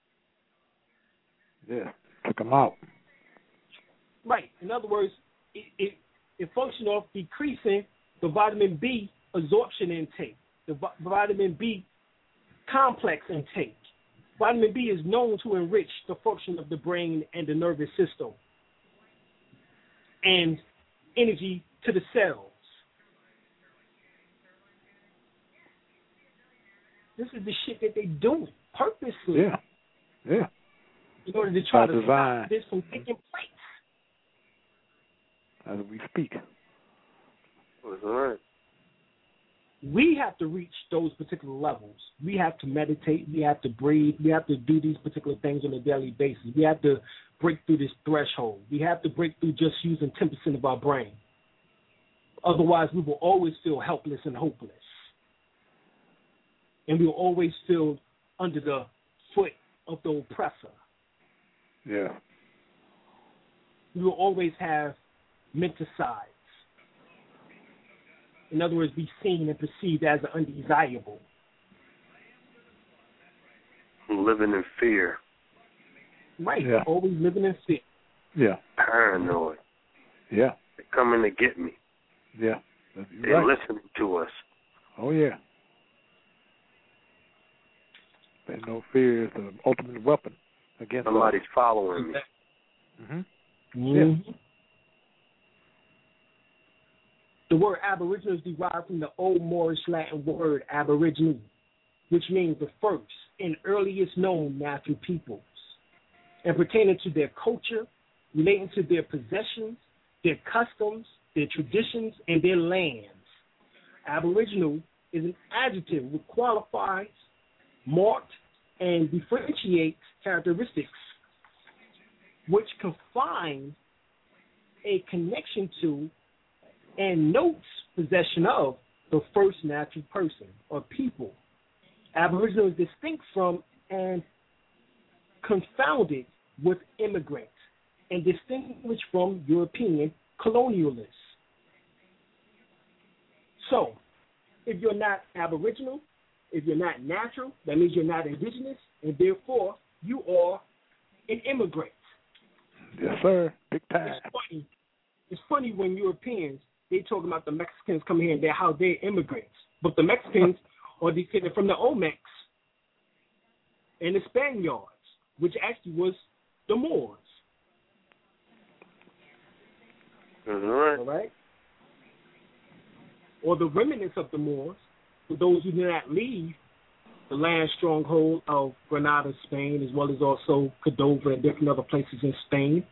Yeah, took them out. Right. In other words, it, it, it functions off decreasing the vitamin B absorption intake, the vi- vitamin B complex intake. Vitamin B is known to enrich the function of the brain and the nervous system and energy to the cells. This is the shit that they're doing purposely. Yeah, yeah. In order to try By to design. stop this from taking place. As we speak. That's all right. We have to reach those particular levels. We have to meditate. We have to breathe. We have to do these particular things on a daily basis. We have to break through this threshold. We have to break through just using ten percent of our brain. Otherwise, we will always feel helpless and hopeless. And we will always feel under the foot of the oppressor. Yeah. We will always have menticides. In other words, be seen and perceived as undesirable. Living in fear. Right. Yeah. Always living in fear. Yeah. Paranoid. Yeah. They're coming to get me. Yeah. They're right. listening to us. Oh, yeah. There's no fear is the ultimate weapon against Somebody's us. following me. Mm-hmm. Mm-hmm. Yeah. The word aboriginal is derived from the Old Moorish Latin word aborigine, which means the first and earliest known natural peoples, and pertaining to their culture, relating to their possessions, their customs, their traditions, and their lands. Aboriginal is an adjective which qualifies, marks, and differentiates characteristics which confine a connection to and notes possession of the first natural person or people. Aboriginal is distinct from and confounded with immigrants and distinguished from European colonialists. So, if you're not Aboriginal, if you're not natural, that means you're not indigenous, and therefore you are an immigrant. Yes, sir. Big time. It's funny. It's funny when Europeans, they talk about the Mexicans coming here and they're how they're immigrants. But the Mexicans are descended from the Olmecs and the Spaniards, which actually was the Moors. All right. All right? Or the remnants of the Moors, for those who did not leave the land stronghold of Granada, Spain, as well as also Cordova and different other places in Spain,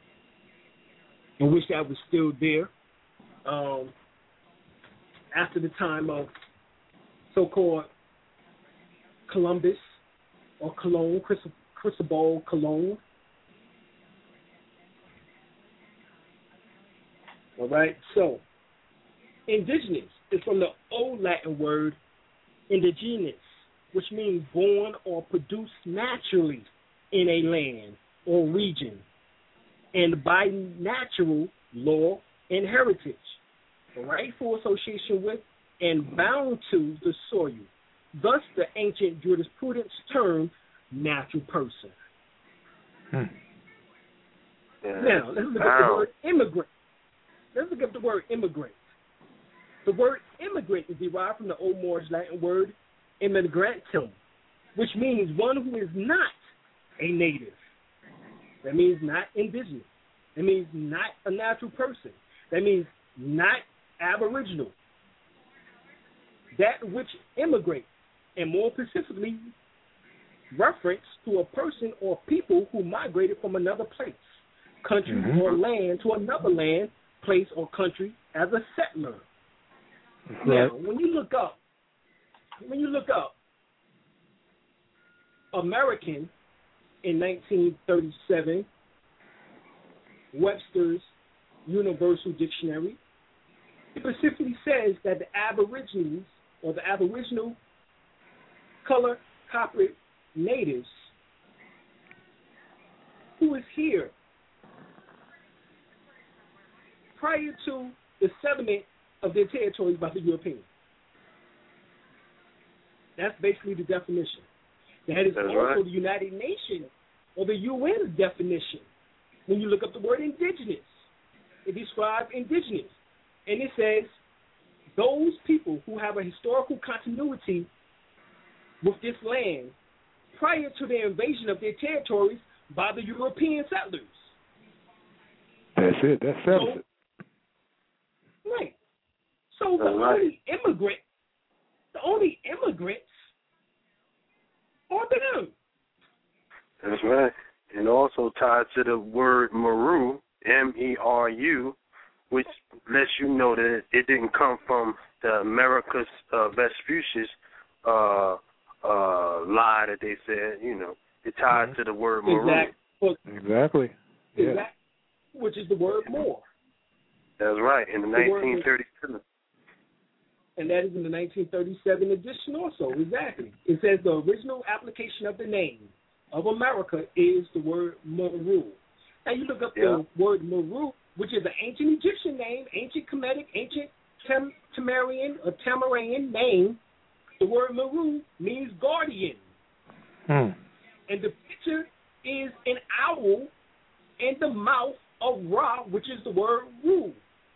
in which that was still there um, after the time of so-called Columbus or Cologne, Cristobal Colon. All right, so indigenous is from the Old Latin word indigenous, which means born or produced naturally in a land or region, and by natural law and heritage. A rightful association with and bound to the soil. Thus, the ancient jurisprudence termed natural person. Hmm. Yeah. Now, let's look at the word immigrant. Let's look at the word immigrant. The word immigrant is derived from the Old Moorish Latin word immigrantum, which means one who is not a native. That means not indigenous. That means not a natural person. That means not aboriginal. That which immigrate, and more specifically, reference to a person or people who migrated from another place, country, mm-hmm. or land to another land, place, or country as a settler. Right. Now, when you look up, when you look up American in nineteen thirty-seven, Webster's Universal Dictionary, it specifically says that the Aborigines or the Aboriginal color coppered natives who is here prior to the settlement of their territories by the Europeans. That's basically the definition. That is That's also right. the United Nations or the U N's definition. When you look up the word indigenous, it describes indigenous. And it says those people who have a historical continuity with this land prior to the invasion of their territories by the European settlers. That's it. That settles so, it. Right. So the That's right. only immigrant, the only immigrants are them. That's right. And also tied to the word Meru, M E R U, which lets you know that it didn't come from the Americus uh, Vespucius uh, uh, lie that they said. You know, it tied mm-hmm. to the word Meru. Exactly. Exactly. Yeah. Exactly. Which is the word more. That's right. In the, the nineteen thirty-seven. And that is in the nineteen thirty-seven edition also. Exactly. It says the original application of the name of America is the word Meru. Now you look up yeah. the word Meru, which is an ancient Egyptian name, ancient Kemetic, ancient Tem- Temerian or Tamarian name. The word Meru means guardian. Hmm. And the picture is an owl in the mouth of Ra, which is the word Ru.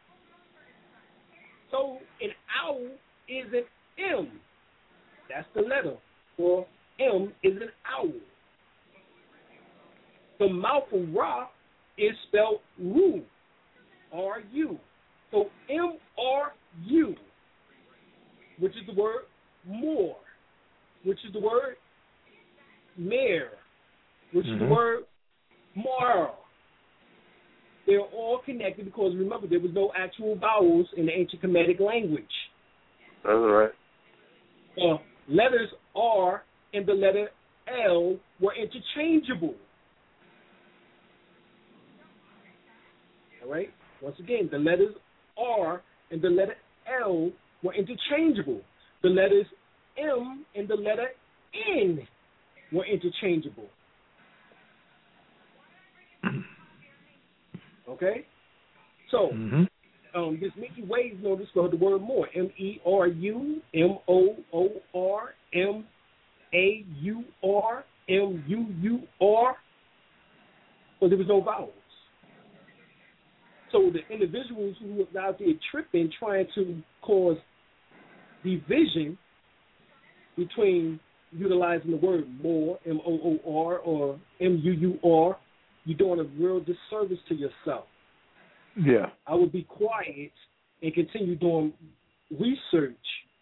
So an owl is an M. That's the letter. Or M is an owl. The mouth of Ra is spelled Ru, R U. So M R U, which is the word more, which is the word mare, which mm-hmm. is the word mar. They're all connected because, remember, there was no actual vowels in the ancient Kemetic language. That's right. Uh, letters R and the letter L were interchangeable. All right? Once again, the letters R and the letter L were interchangeable. The letters M and the letter N were interchangeable. Okay? So, mm-hmm. um, this Mickey Way is noticed for the word more. M E R U, M O O R, M A U R, M U U R. Well, there was no vowels. So the individuals who were out there tripping, trying to cause division between utilizing the word more, M O O R, or M U U R, you're doing a real disservice to yourself. Yeah. I would be quiet and continue doing research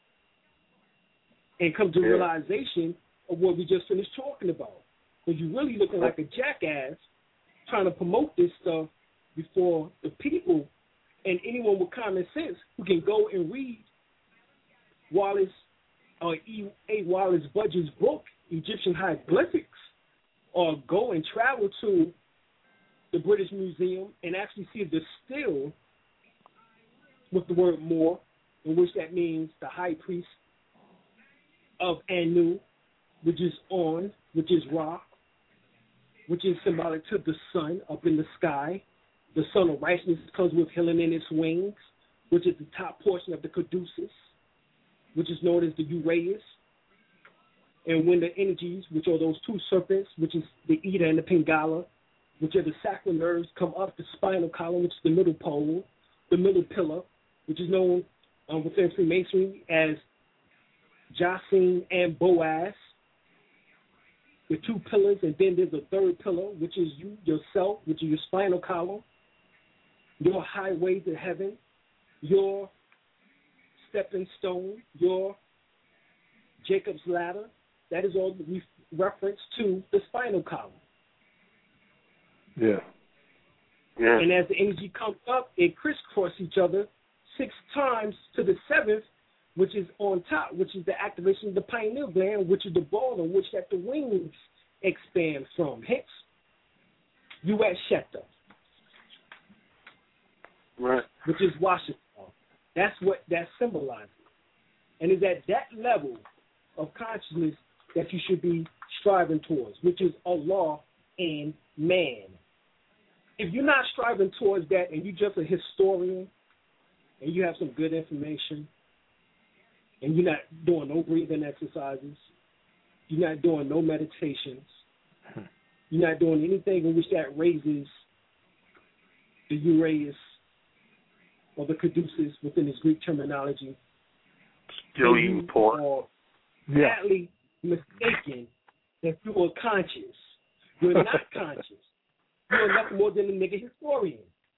and come to the yeah. realization of what we just finished talking about. Because you're really looking like a jackass trying to promote this stuff before the people and anyone with common sense who can go and read Wallace or E. A. Wallace Budge's book, Egyptian Hieroglyphics, or go and travel to the British Museum and actually see the still with the word more, in which that means the high priest of Anu, which is on, which is Ra, which is symbolic to the sun up in the sky. The sun of righteousness comes with healing in its wings, which is the top portion of the caduceus. which is known as the Uraeus. And when the energies, which are those two serpents, which is the Ida and the Pingala, which are the sacral nerves, come up the spinal column, which is the middle pole, the middle pillar, which is known um, within Freemasonry as Jacin and Boaz, the two pillars, and then there's a third pillar, which is you, yourself, which is your spinal column, your highway to heaven, your stepping stone, your Jacob's ladder. That is all we reference to the spinal column. Yeah. Yeah. And as the energy comes up, it crisscross each other six times to the seventh, which is on top, which is the activation of the pineal gland, which is the ball on which that the wings expand from. Hence, you at Shetta, right, which is Washington. That's what that symbolizes. And it's at that level of consciousness that you should be striving towards, which is Allah and man. If you're not striving towards that and you're just a historian and you have some good information and you're not doing no breathing exercises, you're not doing no meditations, you're not doing anything in which that raises the Uraeus or the caduceus within this Greek terminology, still eating pork. Are badly mistaken that you are conscious. You're not conscious. You're nothing more than a nigga historian.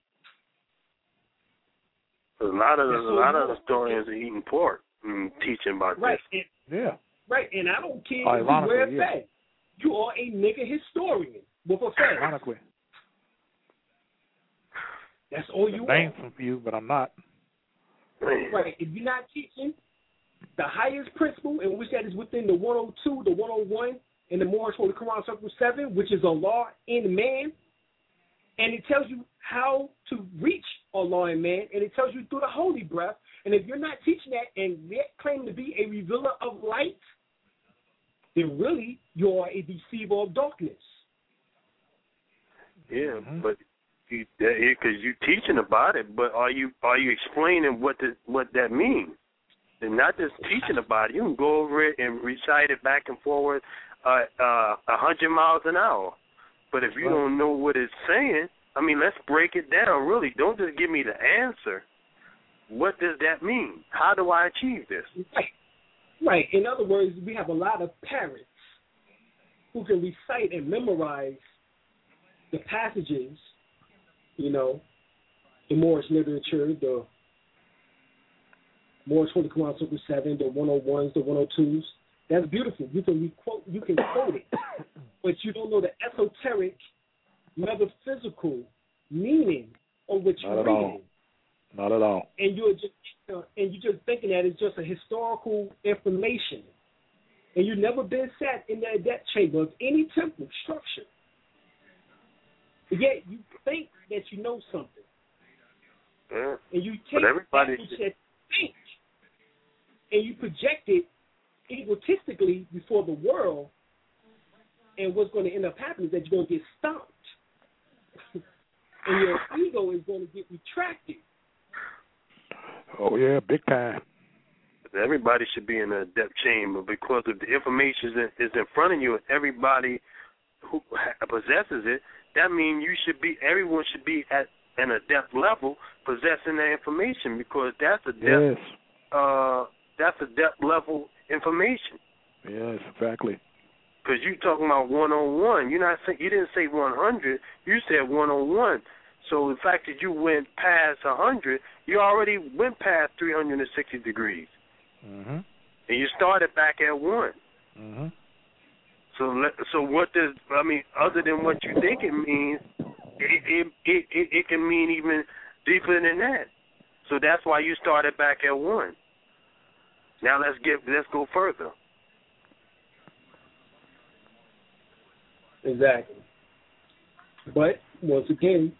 A lot of so a lot of historians are eating pork and teaching about right. this. And, yeah. Right, and I don't care if you Ironically, wear a yeah. fag. You are a nigga historian with a fag. Ironically. That's all you the are. name's from you, but I'm not. Right. If you're not teaching the highest principle, in which that is within the one oh two, the one oh one, and the Moorish Holy Quran Circle seven, which is Allah in man, and it tells you how to reach Allah in man, and it tells you through the holy breath. And if you're not teaching that and yet claim to be a revealer of light, then really you are a deceiver of darkness. Yeah, mm-hmm. but you because you teaching about it, but are you are you explaining what the, what that means? And not just teaching about it. You can go over it and recite it back and forward uh, uh, a hundred miles an hour. But if you right. don't know what it's saying, I mean, let's break it down. Really, don't just give me the answer. What does that mean? How do I achieve this? Right. Right. In other words, we have a lot of parents who can recite and memorize the passages, you know, the Moorish literature, the Moorish Holy Quran Circle seven, the one oh ones, the one oh twos. That's beautiful. You can requote, you can quote it, but you don't know the esoteric, metaphysical meaning of what you're Not at reading. all. Not at all. And you're just uh, and you're just thinking that it's just a historical information, and you've never been sat in the adept chamber of any temple structure. But yet you think that you know something, Yeah. and you But take everybody that which you think, and you project it egotistically before the world. And what's going to end up happening is that you're going to get stomped, and your ego is going to get retracted. Oh, yeah, big time. Everybody should be in a depth chamber because if the information is in, is in front of you and everybody who possesses it, that means you should be, everyone should be at an adept level possessing that information because that's a depth, Yes. uh, that's a depth level information. Yes, exactly. Because you talking about one oh one, you're not saying, you didn't say one hundred, you said one oh one. So the fact that you went past one hundred, you already went past three hundred sixty degrees. Mm-hmm. And you started back at one. Mm-hmm. So let, so what does, I mean, other than what you think it means, it it, it, it it can mean even deeper than that. So that's why you started back at one. Now let's get, let's go further. Exactly. But once again,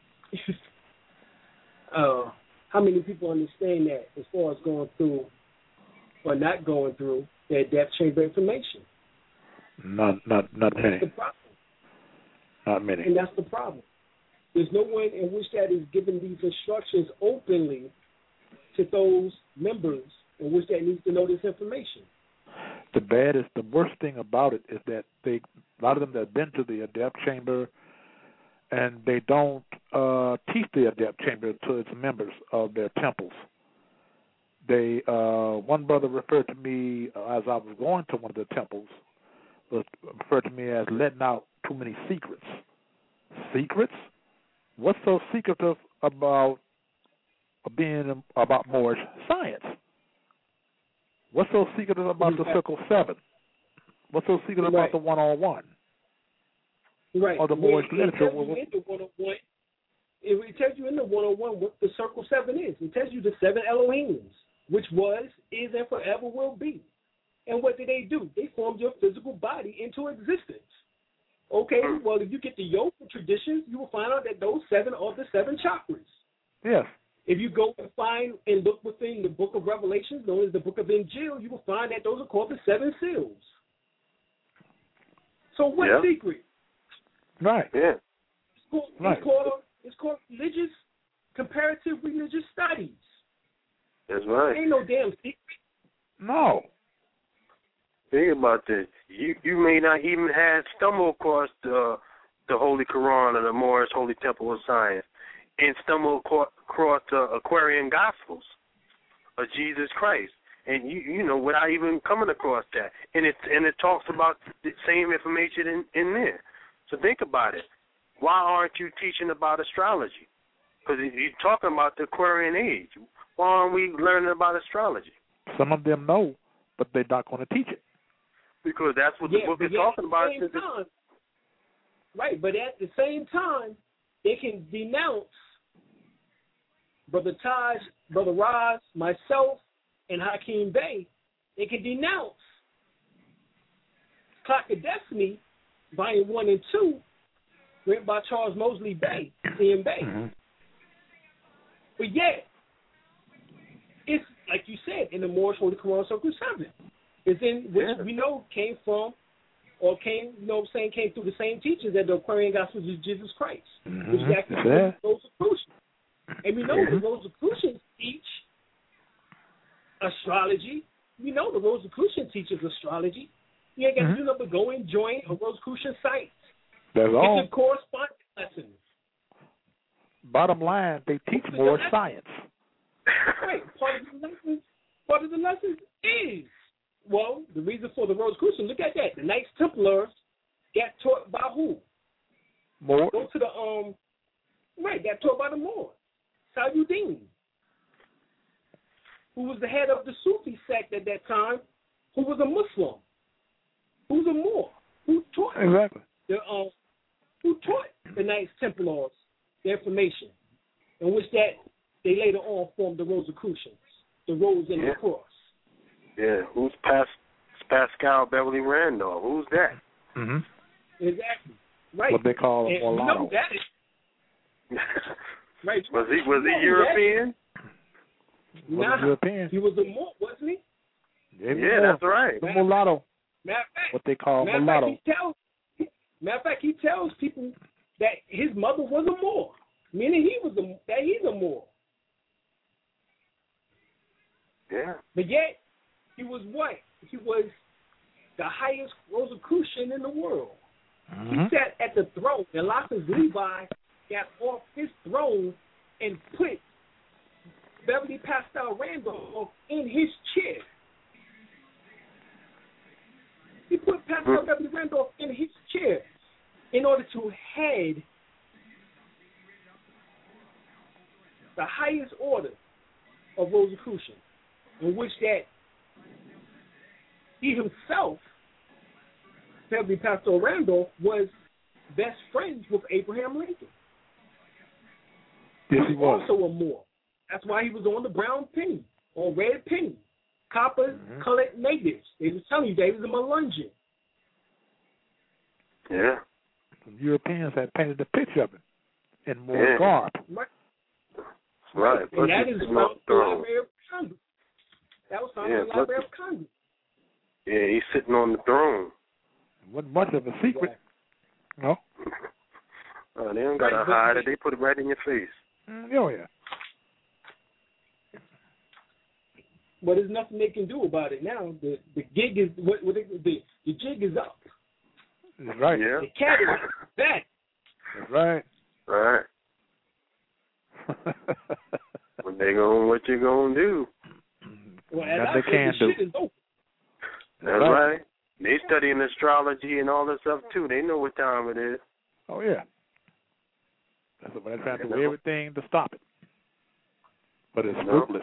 uh, how many people understand that as far as going through or not going through their depth chamber information? Not, not, not many. That's the problem. Not many. And that's the problem. There's no one in which that is giving these instructions openly to those members in which that needs to know this information. The baddest, the worst thing about it is that they, a lot of them that have been to the Adept Chamber, and they don't uh, teach the Adept Chamber to its members of their temples. They, uh, one brother referred to me uh, as I was going to one of the temples, was referred to me as letting out too many secrets. Secrets? What's so secretive about being about Moorish science? What's so secretive about the Circle Seven? What's so secretive Right. about the one-on-one? Right. Or the It- Moorish it literature? tells you in the one-on-one, it, it tells you in the one-on-one what the Circle Seven is. It tells you the seven Elohims, which was, is, and forever will be. And what did they do? They formed your physical body into existence. Okay, well, if you get the yoga traditions, you will find out that those seven are the seven chakras. Yes. If you go and find and look within the book of Revelations, known as the book of Injil, you will find that those are called the seven seals. So what Yeah. secret? Right. Yeah. It's called, Right. it's called, it's called religious, comparative religious studies. That's right. Ain't no damn secret. No. Think about this. You you may not even have stumbled across the the Holy Quran or the Moorish Holy Temple of Science, and stumbled across the Aquarian Gospels of Jesus Christ, and you you know without even coming across that, and it and it talks about the same information in, in there. So think about it. Why aren't you teaching about astrology? Because you're talking about the Aquarian age. Why aren't we learning about astrology? Some of them know, but they're not going to teach it. Because that's what Yeah, the book but is yet talking at about. the same time, right, but at the same time, they can denounce Brother Taj, Brother Roz, myself, and Hakeem Bey. They can denounce Clock of Destiny, Volume one and two, written by Charles Mosley Bey, C M Bey. Mm-hmm. But yet, it's, like you said, in the Moorish Holy Quran Circle seven. It's in which Yeah. we know came from, or came, you know what I'm saying, came through the same teachings that the Aquarian Gospels of Jesus Christ, Mm-hmm. which is actually Yeah. the Rosicrucians. And we know Mm-hmm. the Rosicrucians teach astrology. We know the Rosicrucian teaches astrology. You ain't got Mm-hmm. to do nothing but go and join a Rosicrucian site. That's Get all. your correspondence lessons. Bottom line, they teach more science. Right. Part of the lessons, part of the lessons is, well, the reason for the Rosicrucian, look at that. The Knights Templars got taught by who? More. Go to the, um, right, got taught by the Moors. Saladin, who was the head of the Sufi sect at that time, who was a Muslim, who was a Moor, who taught Exactly. the, um, who taught the Knights Templars the information, in which that they later on formed the Rosicrucians, the rose and Yeah. the cross. Yeah, who's Pas- Pascal Beverly Randolph? Who's that? Mm-hmm. Exactly. Right. What they call a and you mulatto. know that is, right. Was he was You he know European? that- Was Nah, he European? he was a Moor, wasn't he? Yeah, Yeah, that's right. The mulatto. Matter of fact, What they call matter of mulatto. fact, he tells, matter of fact, he tells people that his mother was a Moor, meaning he was a that he's a Moor. Yeah. But yet, he was what? He was the highest Rosicrucian in the world. Mm-hmm. He sat at the throne, and Locke's Levi got off his throne and put Beverly Pascal Randolph in his chair. He put Pascal Beverly Randolph in his chair in order to head the highest order of Rosicrucian, in which that he himself, Beverly Pascal Randolph, was best friends with Abraham Lincoln. Yes, he was. Also a Moor. That's why he was on the brown penny, or red penny. Copper Mm-hmm. colored natives. They was telling you they was a Melungeon. Yeah. Some Europeans had painted a picture of him in more Yeah. garb. Right. Right. And Plus that he's is sitting found on in the the throne. Library of Congress. That was found Yeah, in the plus Library he- of Congress. Yeah, he's sitting on the throne. It wasn't much of a secret. No. Oh, they don't gotta Right, but- hide it. They put it right in your face. Mm, oh, yeah. but there's nothing they can do about it now. The the gig is what, what it, the the jig is up. That's right. Yeah. The cat is back. That's right. Right. What they going? What you gonna do? Well, as That I they said, can the do. shit is over. That's Right. right. They studying astrology and all that stuff too. They know what time it is. Oh yeah. That's what they're trying to You do know. everything to stop it, but it's You know. fruitless.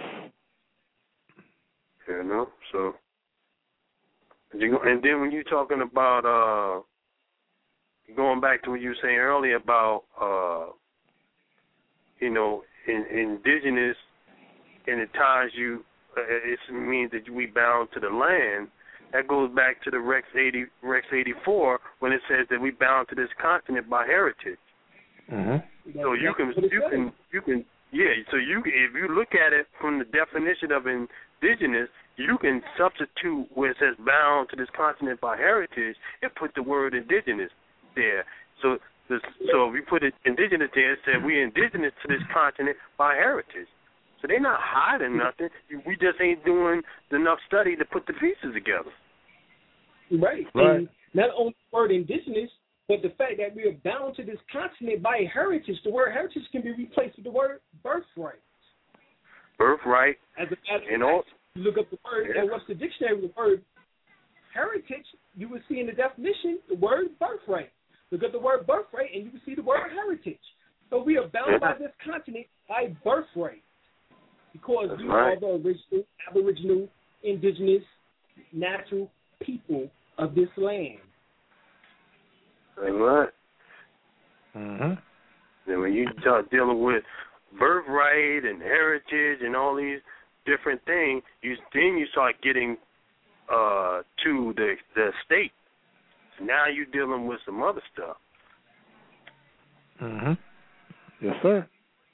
You know. So. You go, and then when you're talking about uh, going back to what you were saying earlier about uh, you know, in, indigenous, and it ties you. Uh, it means that we bound to the land. That goes back to the Rex eighty, Rex eighty-four, when it says that we bound to this continent by heritage. Mm-hmm. So you can, you can, you can, yeah. So you, if you look at it from the definition of indigenous, you can substitute where it says bound to this continent by heritage and put the word indigenous there. So, this, so if we put it indigenous there, it said we're indigenous to this continent by heritage. So they're not hiding nothing. We just ain't doing enough study to put the pieces together. Right. Right. And not only the word indigenous, but the fact that we are bound to this continent by heritage. The word heritage can be replaced with the word birthright. Birthright. As a matter And of all, fact, you look up the word, yeah. and what's the dictionary with the word heritage, you will see in the definition the word birthright. Look up the word birthright, and you will see the word heritage. So we are bound Yeah. by this continent by birthright. Because That's we right. are the original, aboriginal, indigenous, natural people of this land. That's right. Mm-hmm. And when you start dealing with birthright and heritage and all these different things, you then you start getting uh, to the the state. So now you're dealing with some other stuff. Mm-hmm. Yes, sir.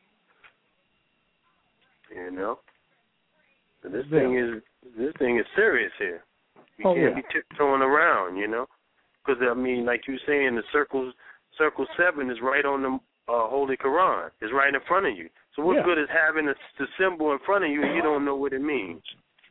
You know, so this Yeah. thing is this thing is serious here. You Oh, can't yeah. be tiptoeing around, you know, because I mean, like you saying, the circles, circle seven is right on the uh, Holy Quran. It's right in front of you. So what Yeah. good is having a, the symbol in front of you and you don't know what it means?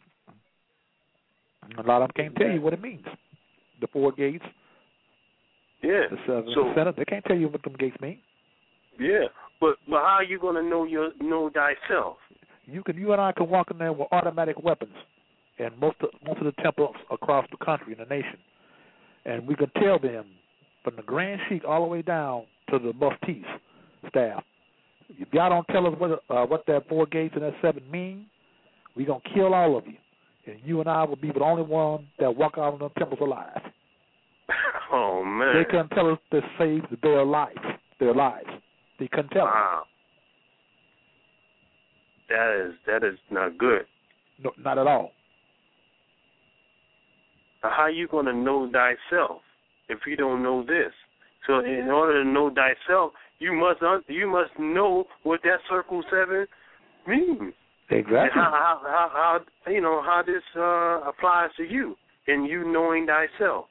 A lot of them can't tell you what it means. The four gates, Yeah. the seven, So the center, they can't tell you what them gates mean. yeah, but but how are you gonna know your know thyself? You can, you and I can walk in there with automatic weapons, and most of most of the temples across the country and the nation, and we can tell them from the Grand Sheik all the way down to the Mufti's staff. If y'all don't tell us what uh, what that four gates and that seven mean, we gonna kill all of you, and you and I will be the only one that walk out of them temples alive. Oh man, They couldn't tell us to save their lives, their lives. They couldn't tell us. wow, that is that is not good. No, not at all. How are you gonna know thyself if you don't know this? So in order to know thyself, you must un- you must know what that circle seven means. Exactly. And how, how, how, how you know how this uh, applies to you and you knowing thyself.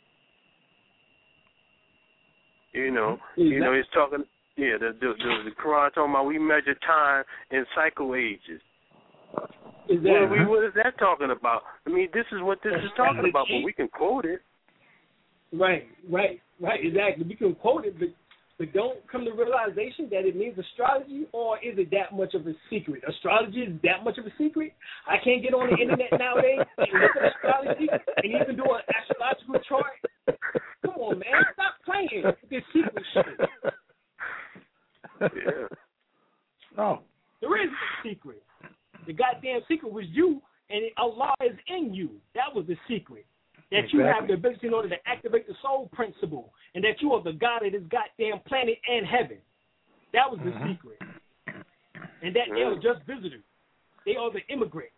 You know, Exactly. you know, he's talking. Yeah, the the, the, the Quran talking about we measure time in cycle ages. Is What, are that we, what is that talking about? I mean, this is what this is talking about, but we can quote it. right, right, right, exactly. We can quote it, but but don't come to realization that it means astrology, or is it that much of a secret? Astrology is that much of a secret? I can't get on the internet nowadays and look at astrology and even do an astrological chart. Come on, man, stop playing with this secret shit. Yeah. No. There is no secret. The goddamn secret was you, and Allah is in you. That was the secret. That you have the ability in order to activate the soul principle, and that you are the God of this goddamn planet and heaven. That was the Mm-hmm. secret. And that they are just visitors. They are the immigrants.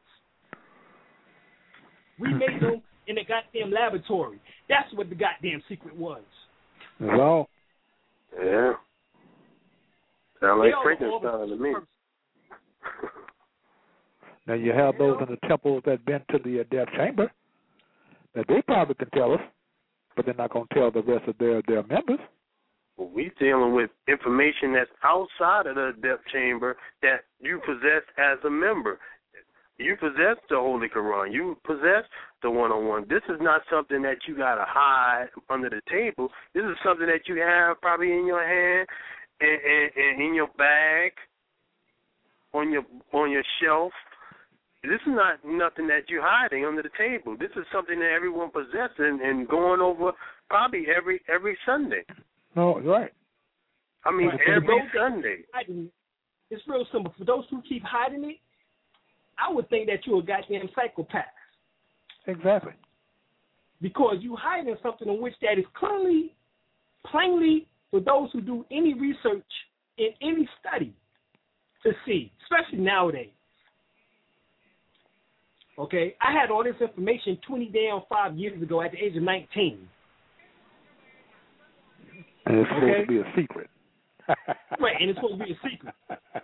We made them in the goddamn laboratory. That's what the goddamn secret was. Well, Yeah. Sound like They are the Frankenstein to me. organs. now you have those in the temples that been to the death chamber. That they probably can tell us, but they're not going to tell the rest of their, their members. Well, we dealing with information that's outside of the death chamber that you possess as a member. You possess the Holy Quran. You possess the one-on-one. This is not something that you got to hide under the table. This is something that you have probably in your hand and, and, and in your bag, on your on your shelf. This is not nothing that you're hiding under the table. This is something that everyone possesses and, and going over probably every every Sunday. No, you're right. I mean, For every those that Sunday. keep hiding it, it's real simple. For those who keep hiding it, I would think that you're a goddamn psychopath. Exactly. Because you hiding something in which that is clearly, plainly, for those who do any research in any study to see, especially nowadays. Okay, I had all this information twenty damn five years ago at the age of nineteen. And it's supposed okay? to be a secret. Right, and it's supposed to be a secret.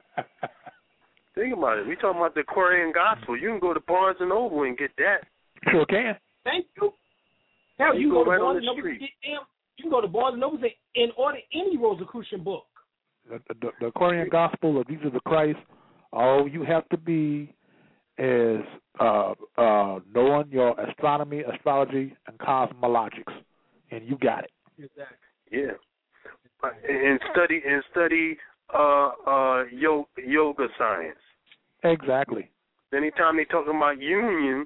Think about it. We talking about the Korean gospel. You can go to Barnes and Noble and get that. Sure can. Thank you. Hell, you, you can go, go, right to Barnes on and the Noble street. and get them. You can go to Barnes and Noble and order any Rosicrucian book. The, the, the Korean gospel of Jesus Christ, all you have to be is uh, uh, knowing your astronomy, astrology, and cosmologics, and you got it. Exactly. Yeah. And study and study uh, uh, yoga, yoga science. Exactly. Anytime they talking about union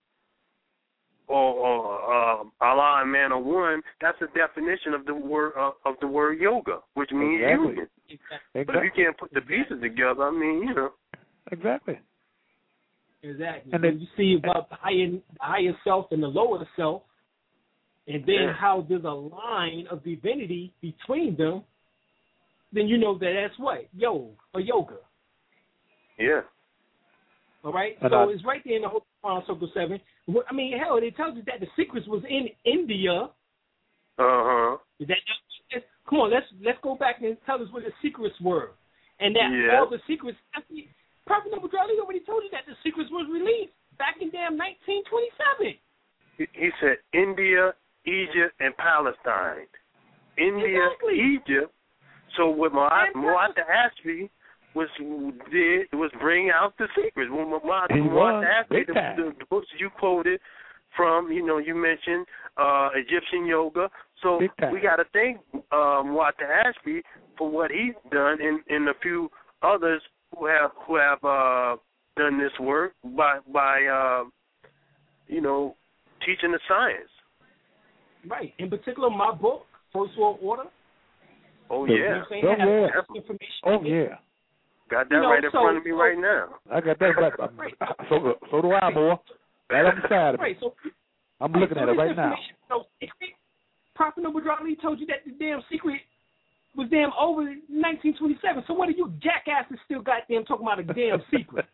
or, or uh, Allah and man are one, that's a definition of the word uh, of the word yoga, which means exactly. union. Exactly. But if you can't put the pieces together, I mean, you know. Exactly. Exactly. And when it, you see about the higher, the higher self and the lower self, and then yeah. how there's a line of divinity between them, then you know that that's what? Yo, or yoga. Yeah. All right? And so I, it's right there in the Holy Quran, Circle seven. I mean, hell, it tells you that the secrets was in India. Uh-huh. Is that, come on, let's let's go back and tell us what the secrets were. And that yeah. all the secrets, Prophet Noble Drew already told you that the secrets was released back in damn nineteen twenty-seven. He, he said India, Egypt, and Palestine. India, exactly. Egypt. So what Mu'atta Ashby was did was bring out the secrets. When Mu'atta Ashby, the, the, the books you quoted from, you know, you mentioned uh, Egyptian yoga. So we got to thank uh, Mu'atta Ashby for what he's done, and, and a few others who have who have uh, done this work by by uh, you know, teaching the science. Right. In particular, my book, First World Order. Oh, yeah. You know oh, yeah. Information oh, yeah. Got that you know, right in so, front of me so, right now. I got that right. right. So, so do I, boy. Right on the side of me. Right, so, I'm right, looking so at it right now. So, Prophet Noble Drew told you that the damn secret was damn over in nineteen twenty-seven. So what are you jackasses still goddamn talking about a damn secret?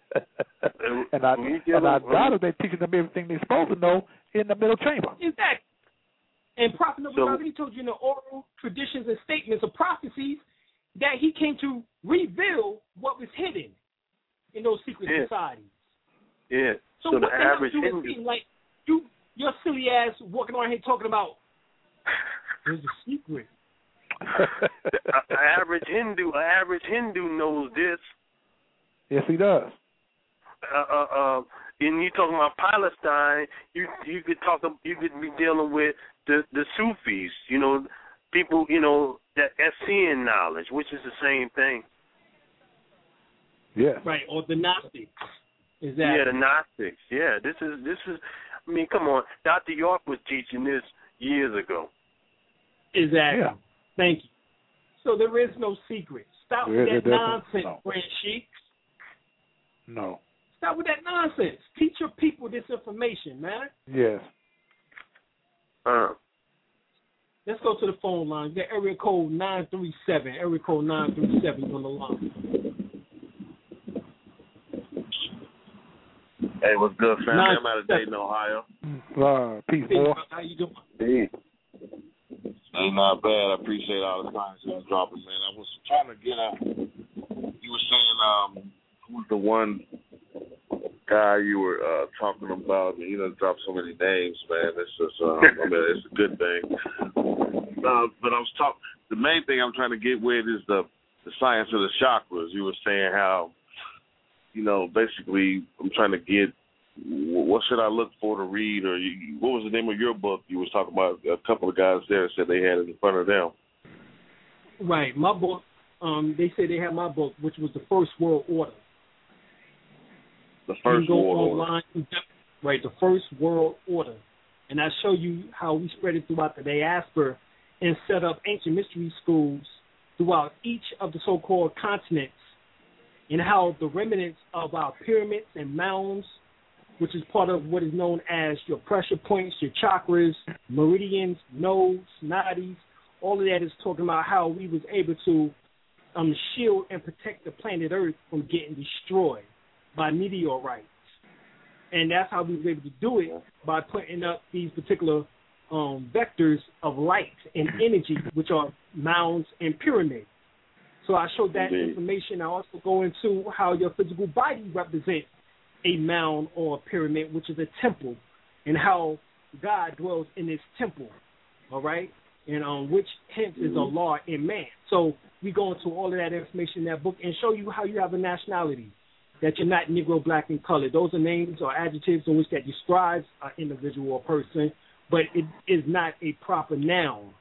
and I, and I doubt if they're teaching them everything they're supposed to know in the middle chamber. Exactly. And Prophet Noble so, Drew told you in the oral traditions and statements of prophecies that he came to reveal what was hidden in those secret yeah. societies. Yeah. So, so what the, the hell average do Hindu, it seem like you, your silly ass walking around here talking about there's a secret. An average Hindu, an average Hindu knows this. Yes, he does. Uh, uh, uh, and you talking about Palestine, you you could talk, you could be dealing with the the Sufis, you know, people, you know, that Essene knowledge, which is the same thing. Yeah. Right, or the Gnostics. Is that yeah, the Gnostics. Yeah, this is this is. I mean, come on, Doctor York was teaching this years ago. Exactly. Yeah. Thank you. So there is no secret. Stop there, with that there, nonsense, no. French Sheiks. No. Stop with that nonsense. Teach your people this information, man. Yes. Uh. Let's go to the phone line. We got area code nine three seven. Area code nine three seven on the line. Hey, what's good, family? I'm out of Dayton, Ohio. Uh, peace, boy. How you doing? Hey. Ain't not bad. I appreciate all the comments you was dropping, man. I was trying to get a. You were saying, um, who's the one guy you were uh, talking about? You know, dropped so many names, man. It's just, uh, I mean, it's a good thing. Uh, but I was talking. The main thing I'm trying to get with is the the science of the chakras. You were saying how you know, basically, I'm trying to get what should I look for to read, or you, what was the name of your book? You was talking about a couple of guys there said they had it in front of them. Right, my book. Um, they said they had my book, which was the First World Order. The First you World go online, Order. Right, the First World Order, and I show you how we spread it throughout the diaspora and set up ancient mystery schools throughout each of the so-called continents, and how the remnants of our pyramids and mounds, which is part of what is known as your pressure points, your chakras, meridians, nodes, nadis, all of that is talking about how we was able to um, shield and protect the planet Earth from getting destroyed by meteorites. And that's how we was able to do it, by putting up these particular um, vectors of light and energy, which are mounds and pyramids. So I showed that Indeed. information. I also go into how your physical body represents a mound or a pyramid, which is a temple, and how God dwells in this temple, all right? And um, which hence is a law in man. So we go into all of that information in that book and show you how you have a nationality, that you're not Negro, black, and colored. Those are names or adjectives in which that describes an individual or person, but it is not a proper noun.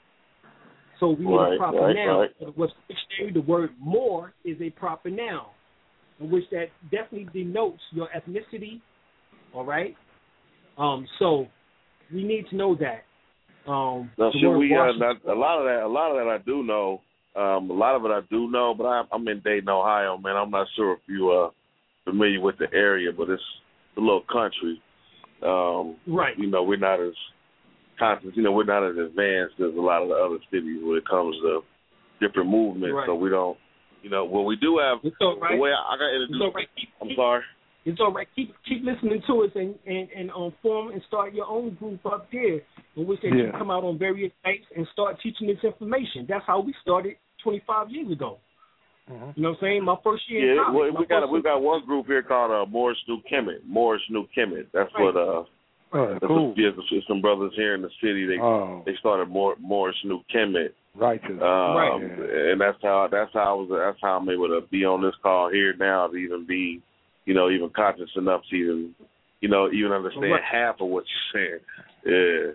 So we need right, a proper right, noun. Right. What's dictionary, the word more is a proper noun, in which that definitely denotes your ethnicity, all right? Um, so we need to know that. Um, now, the should word we? Uh, Washington- not, a lot of that, a lot of that, I do know. Um, a lot of it, I do know. But I, I'm in Dayton, Ohio, man. I'm not sure if you are familiar with the area, but it's a little country. Um, right. You know, we're not as conscious. You know, we're not as advanced as a lot of the other cities when it comes to different movements. Right. So we don't. You know, well, we do have. It's all right. The way I, I got introduced. It's all right. Keep, I'm keep, sorry. It's all right. Keep keep listening to us and and and um, form and start your own group up here, in which they Yeah. can come out on various nights and start teaching this information. That's how we started twenty-five years ago. Mm-hmm. You know what I'm saying? My first year. Yeah, in college, well, we got a, we got one group here called uh, Morris New Kemet. Morris New Kemet. That's Right. what. Uh, Oh, that's cool. a, yeah, there's some brothers here in the city. They Oh, they started Mor- Morris New Kemet. righteous. Um, Right. And that's how that's how I was that's how I'm able to be on this call here now, to even be, you know, even conscious enough to even, you know, even understand Right. half of what you're saying. Yeah.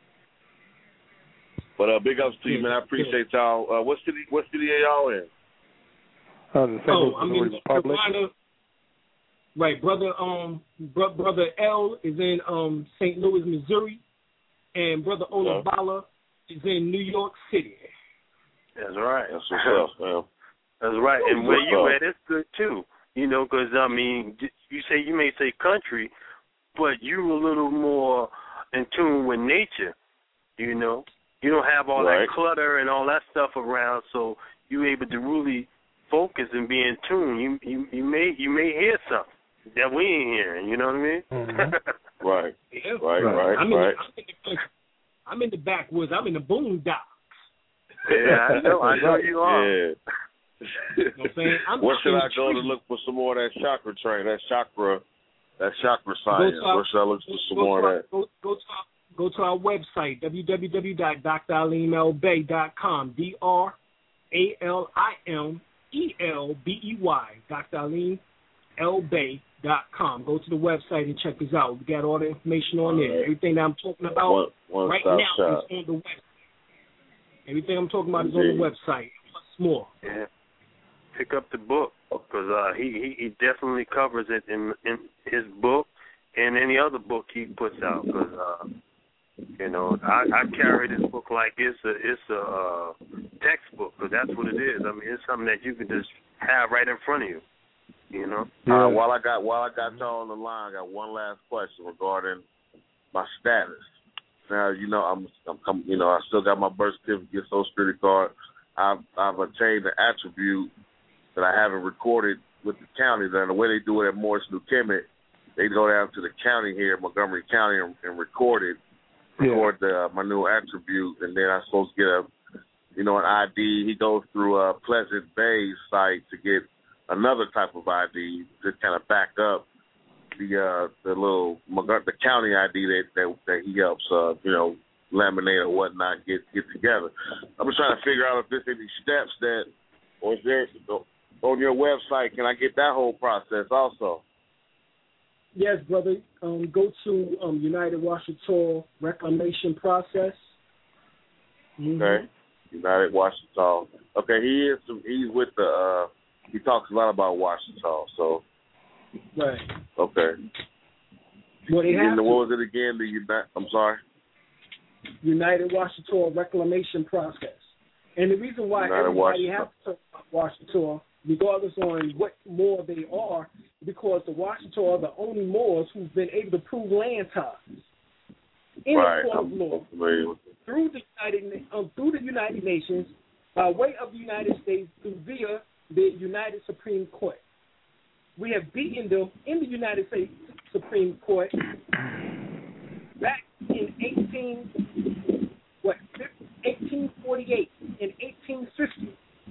But uh, big ups to you, man. I appreciate y'all. Uh, what city? What city are y'all in? Uh, the Saint Oh, Louis, I Missouri mean, Republic. Carolina, right, brother. Um, bro, brother L is in um Saint Louis, Missouri, and brother Olabala is in New York City. That's right. That's what's up, man. That's right. And What's where you up? at, it's good too. You know, because I mean, you say you may say country, but you're a little more in tune with nature. You know, you don't have all Right. that clutter and all that stuff around, so you're able to really focus and be in tune. You you you may you may hear something that we ain't hearing. You know what I mean? Mm-hmm. Right. Yeah. Right. Right. Right. I'm in, Right. the, I'm in the country. I'm in the backwoods. I'm in the boondocks. Yeah, I know. I know you are. Yeah. You know what I'm saying? I'm Where I'm should in I the go to trees. look for some more of that chakra train, that chakra, that chakra science? to our- Where should I look for some go more to of our, that? Go, go to our, go to our website, w w w dot dr alim el bey dot com, D R A L I M E L B E Y, Dr alim el bey dot com. Go to the website and check us out. We got all the information on there. All right. Everything that I'm talking about One, one right stop now shop. is on the website. Everything I'm talking about is on Indeed. the website. Plus more. Yeah. Pick up the book, because uh, he, he he definitely covers it in in his book and any other book he puts out. Because uh, you know, I, I carry this book like it's a it's a uh, textbook, because that's what it is. I mean, it's something that you can just have right in front of you. You know. Uh, while I got while I got y'all on the line, I got one last question regarding my status. Now, you know, I'm, I'm, I'm you know, I still got my birth certificate, Social Security card. I've I've obtained an attribute that I haven't recorded with the county. Then the way they do it at Morris New Kemet, they go down to the county here, Montgomery County, and, and record it, record the, my new attribute, and then I'm supposed to get a, you know, an I D. He goes through a Pleasant Bay site to get another type of I D to kind of back up the uh, the little the county I D that that, that he helps, uh, you know, laminate or whatnot, get get together. I'm just trying to figure out if there's any steps that, or is there, on your website, can I get that whole process also? Yes, brother. Um, go to um, United Washita Reclamation Process. Mm-hmm. Okay, United Washita. Okay, he is. He's with the. Uh, he talks a lot about Washita. So. Right. Okay. Well, they have and the, to, what was it again? The United. I'm sorry. United Washita Reclamation Process. And the reason why United everybody Washita. has to talk about Washita, regardless on what Moor they are, because the Washita are the only Moors who've been able to prove land ties in Right. the court of law through the United um, through the United Nations by way of the United States through via the United Supreme Court. We have beaten them in the United States Supreme Court back in eighteen what eighteen forty-eight and eighteen fifty.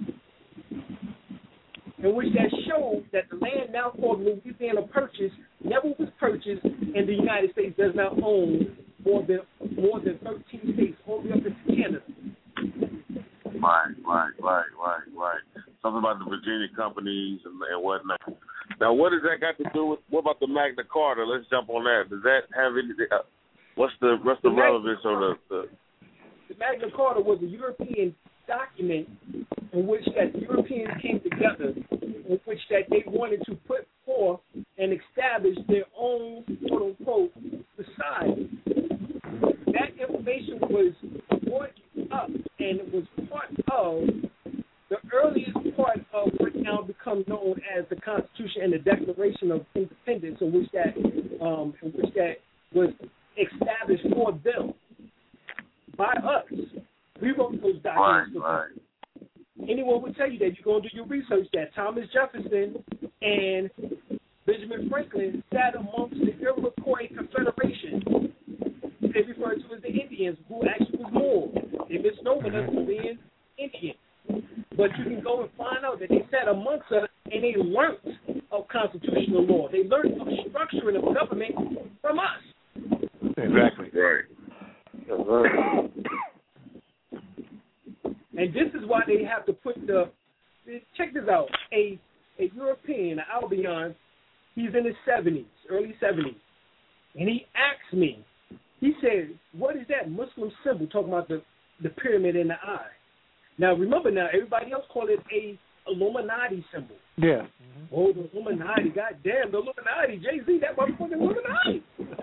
In which that showed that the land now called Louisiana Purchase never was purchased, and the United States does not own more than more than thirteen states all the way up into Canada. Right, right, right, right, right. Something about the Virginia companies and, and whatnot. Now, what does that got to do with? What about the Magna Carta? Let's jump on that. Does that have anything? Uh, what's the what's the, the relevance of the, the? The Magna Carta was a European document in which that the Europeans came together, in which that they wanted to put forth and establish their own quote unquote society. That information was brought up and it was part of the earliest part of what now becomes known as the Constitution and the Declaration of Independence, in which that um, in which that was established for them by us. We wrote those documents. Right, right. Anyone would tell you that. You're going to do your research that Thomas Jefferson and Benjamin Franklin sat amongst the Iroquois Confederation. They refer to as the Indians, who actually was Moors. They misnomer us for being Indians. But you can go and find out that they sat amongst us and they learned of constitutional law. They learned of structuring of government from us. Exactly. Right. Right. And this is why they have to put the, check this out, a a European, Albion, he's in his seventies, early seventies, and he asked me, he said, what is that Muslim symbol, talking about the, the pyramid in the eye? Now, remember now, everybody else call it a Illuminati symbol. Yeah. Mm-hmm. Oh, the Illuminati, goddamn, the Illuminati, Jay-Z, that motherfucking Illuminati.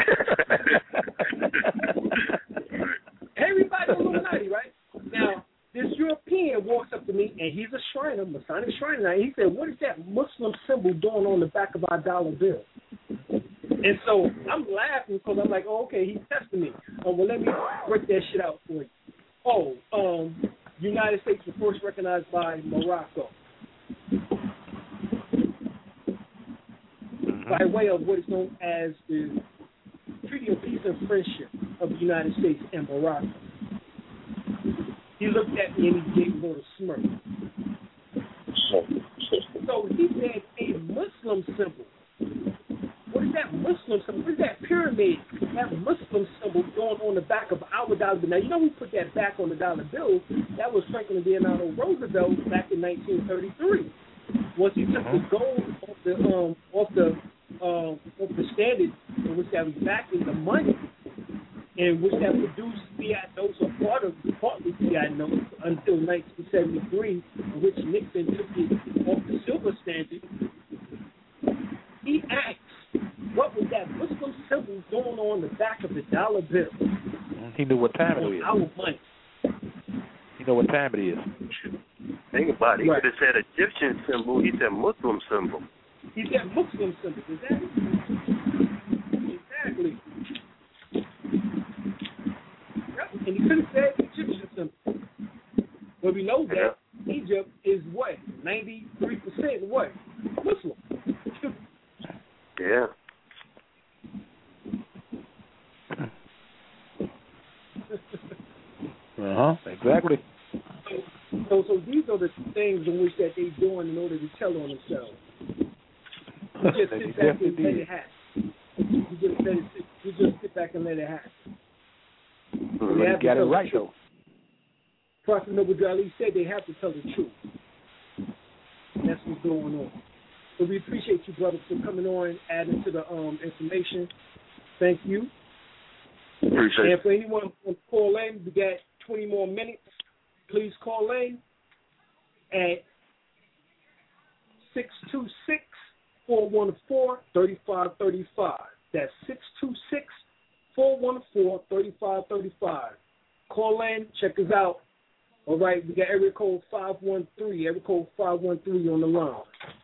Everybody Illuminati, right? Now, this European walks up to me, and he's a Shriner, Masonic Shriner. And he said, what is that Muslim symbol doing on the back of our dollar bill? And so I'm laughing because I'm like, oh, okay, he's testing me. Oh, well, let me break that shit out for you. Oh, um, United States was first recognized by Morocco by way of what is known as the Treaty of Peace and Friendship of the United States and Morocco. He looked at me and he gave me a little smirk. So he said a Muslim symbol. What is that Muslim symbol? What is that pyramid? That Muslim symbol going on the back of our dollar bill. Now, you know we put that back on the dollar bill. That was Franklin Delano Roosevelt back in nineteen thirty-three. Once he took the gold off the um, off the um, off the standard, in which that was backing the money, and which that produced fiat notes or part of partly fiat notes until nineteen seventy-three, in which Nixon took it off the silver standard. He asked, what was that Muslim symbol going on the back of the dollar bill? He knew what time it is. Our money. He knew what time it is. Think about it. He Right. could have said Egyptian symbol. He said Muslim symbol. He said Muslim symbol. Exactly. Exactly. Yep. And he could have said Egyptian symbol. But we know that yeah. Egypt is what? ninety-three percent what? Muslim. Yeah. Uh-huh. Exactly. So, so these are the things in which that they're doing in order to tell on themselves. You just sit back and let it happen. You just let it sit, you just sit back and let it happen. But you got it right, though. Prophet Noble Ali said they have to tell the truth. They that's what's going on. So we appreciate you, brother, for coming on, adding to the um, information. Thank you. Appreciate it. And for anyone who wants to call in, we got twenty more minutes. Please call in at six two six, four one four, three five three five. That's six two six, four one four, three five three five. Call in, check us out. All right, we got area code five one three, area code five one three on the line.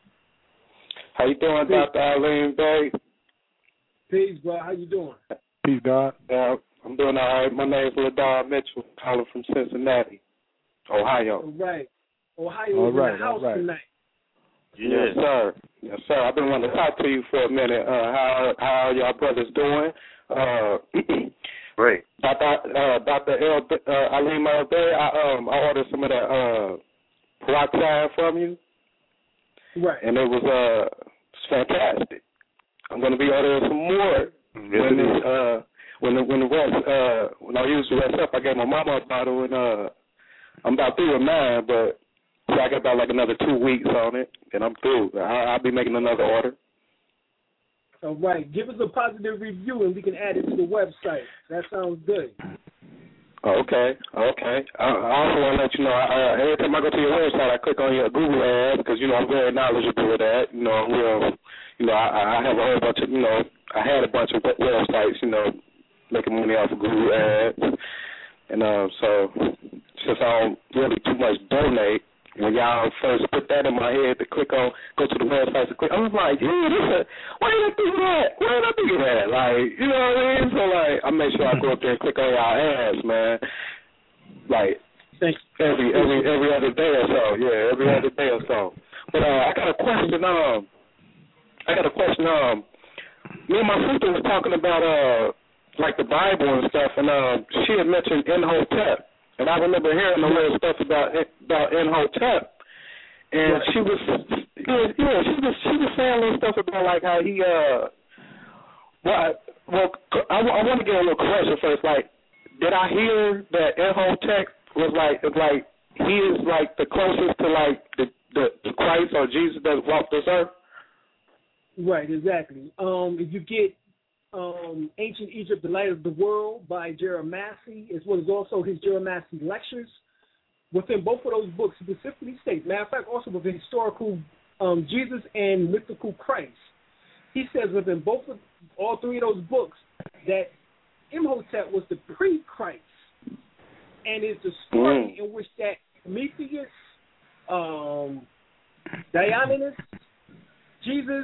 How you doing, Doctor Eileen Bay? Peace, bro. How you doing? Peace, God. Uh, I'm doing all right. My name is LaDar Mitchell, calling from Cincinnati, Ohio. All right. Ohio all is right, in the house right. tonight. Yes, sir. Yes, sir. I've been wanting to talk to you for a minute. Uh, how how are y'all brothers doing? Uh, Great. Doctor Uh, Doctor El uh, Eileen Bay, I um I ordered some of that uh peroxide from you. Right. And it was uh it's fantastic. I'm gonna be ordering some more when the uh when the when the rest uh when I use the rest up. I gave my mama a bottle and uh I'm about through with mine, but so I got about like another two weeks on it and I'm through. I, I'll be making another order. All right. Give us a positive review and we can add it to the website. That sounds good. Okay, okay. I, I also want to let you know, uh, every time I go to your website, I click on your Google ads because, you know, I'm very knowledgeable with that. You know, I'm real, you know, I, I have a whole bunch of, you know, I had a bunch of websites, you know, making money off of Google ads. And uh, so since I don't really too much donate, when y'all first put that in my head to click on, go to the website to click, I was like, yeah, this is, why did I think of that? Why did I think of that? Like, you know what I mean? So, like, I make sure I go up there and click on y'all ads, man. Like, Thanks. every every every other day or so. Yeah, every other day or so. But uh, I got a question. Um, I got a question. Um, me and my sister was talking about uh, like the Bible and stuff, and uh, she had mentioned Imhotep. And I remember hearing a little stuff about about Imhotep, and right. she was, yeah, yeah, she was she was saying a little stuff about like how he, uh, well, well, I, I want to get a little correction first. Like, did I hear that Imhotep was like like he is like the closest to like the the, the Christ or Jesus that walked this earth? Right, exactly. Um, if you get Um, Ancient Egypt, The Light of the World by Jeremiah, as well as also his Jeremiah lectures. Within both of those books, specifically states, matter of fact, also within historical um, Jesus and mythical Christ, he says within both of all three of those books that Imhotep was the pre-Christ, and is the story mm. in which that Prometheus, um, Dionysus, Jesus,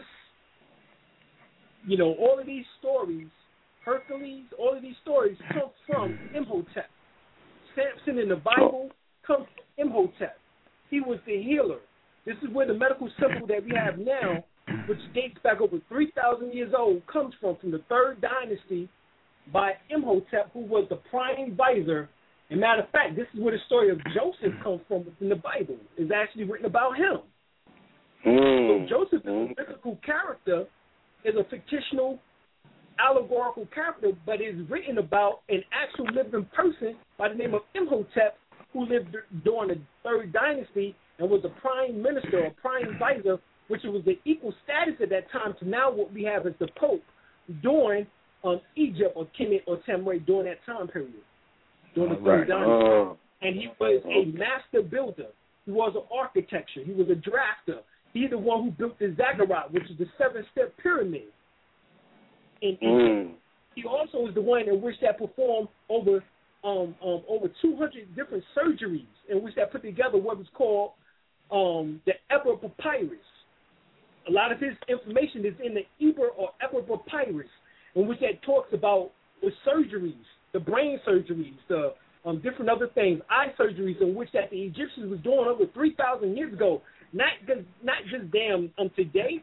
you know, all of these stories, Hercules, all of these stories come from Imhotep. Samson in the Bible comes from Imhotep. He was the healer. This is where the medical symbol that we have now, which dates back over three thousand years old, comes from, from the third dynasty by Imhotep, who was the prime visor. And matter of fact, this is where the story of Joseph comes from in the Bible. It's actually written about him. Mm. So Joseph is a mythical character, is a fictional, allegorical character, but is written about an actual living person by the name of Imhotep, who lived during the third dynasty and was a prime minister or prime visor, which was the equal status at that time to now what we have as the Pope during um, Egypt or Kemet or Tamray during that time period, during the third right. dynasty. Uh, and he was a master builder. He was an architecture. He was a drafter. He's the one who built the ziggurat, which is the seven-step pyramid in Egypt. Mm. He also is the one in which that performed over um, um, over two hundred different surgeries, in which that put together what was called um, the Eber Papyrus. A lot of his information is in the Eber or Eber Papyrus, in which that talks about the surgeries, the brain surgeries, the um, different other things, eye surgeries, in which that the Egyptians was doing over three thousand years ago. Not just, not just damn um, today.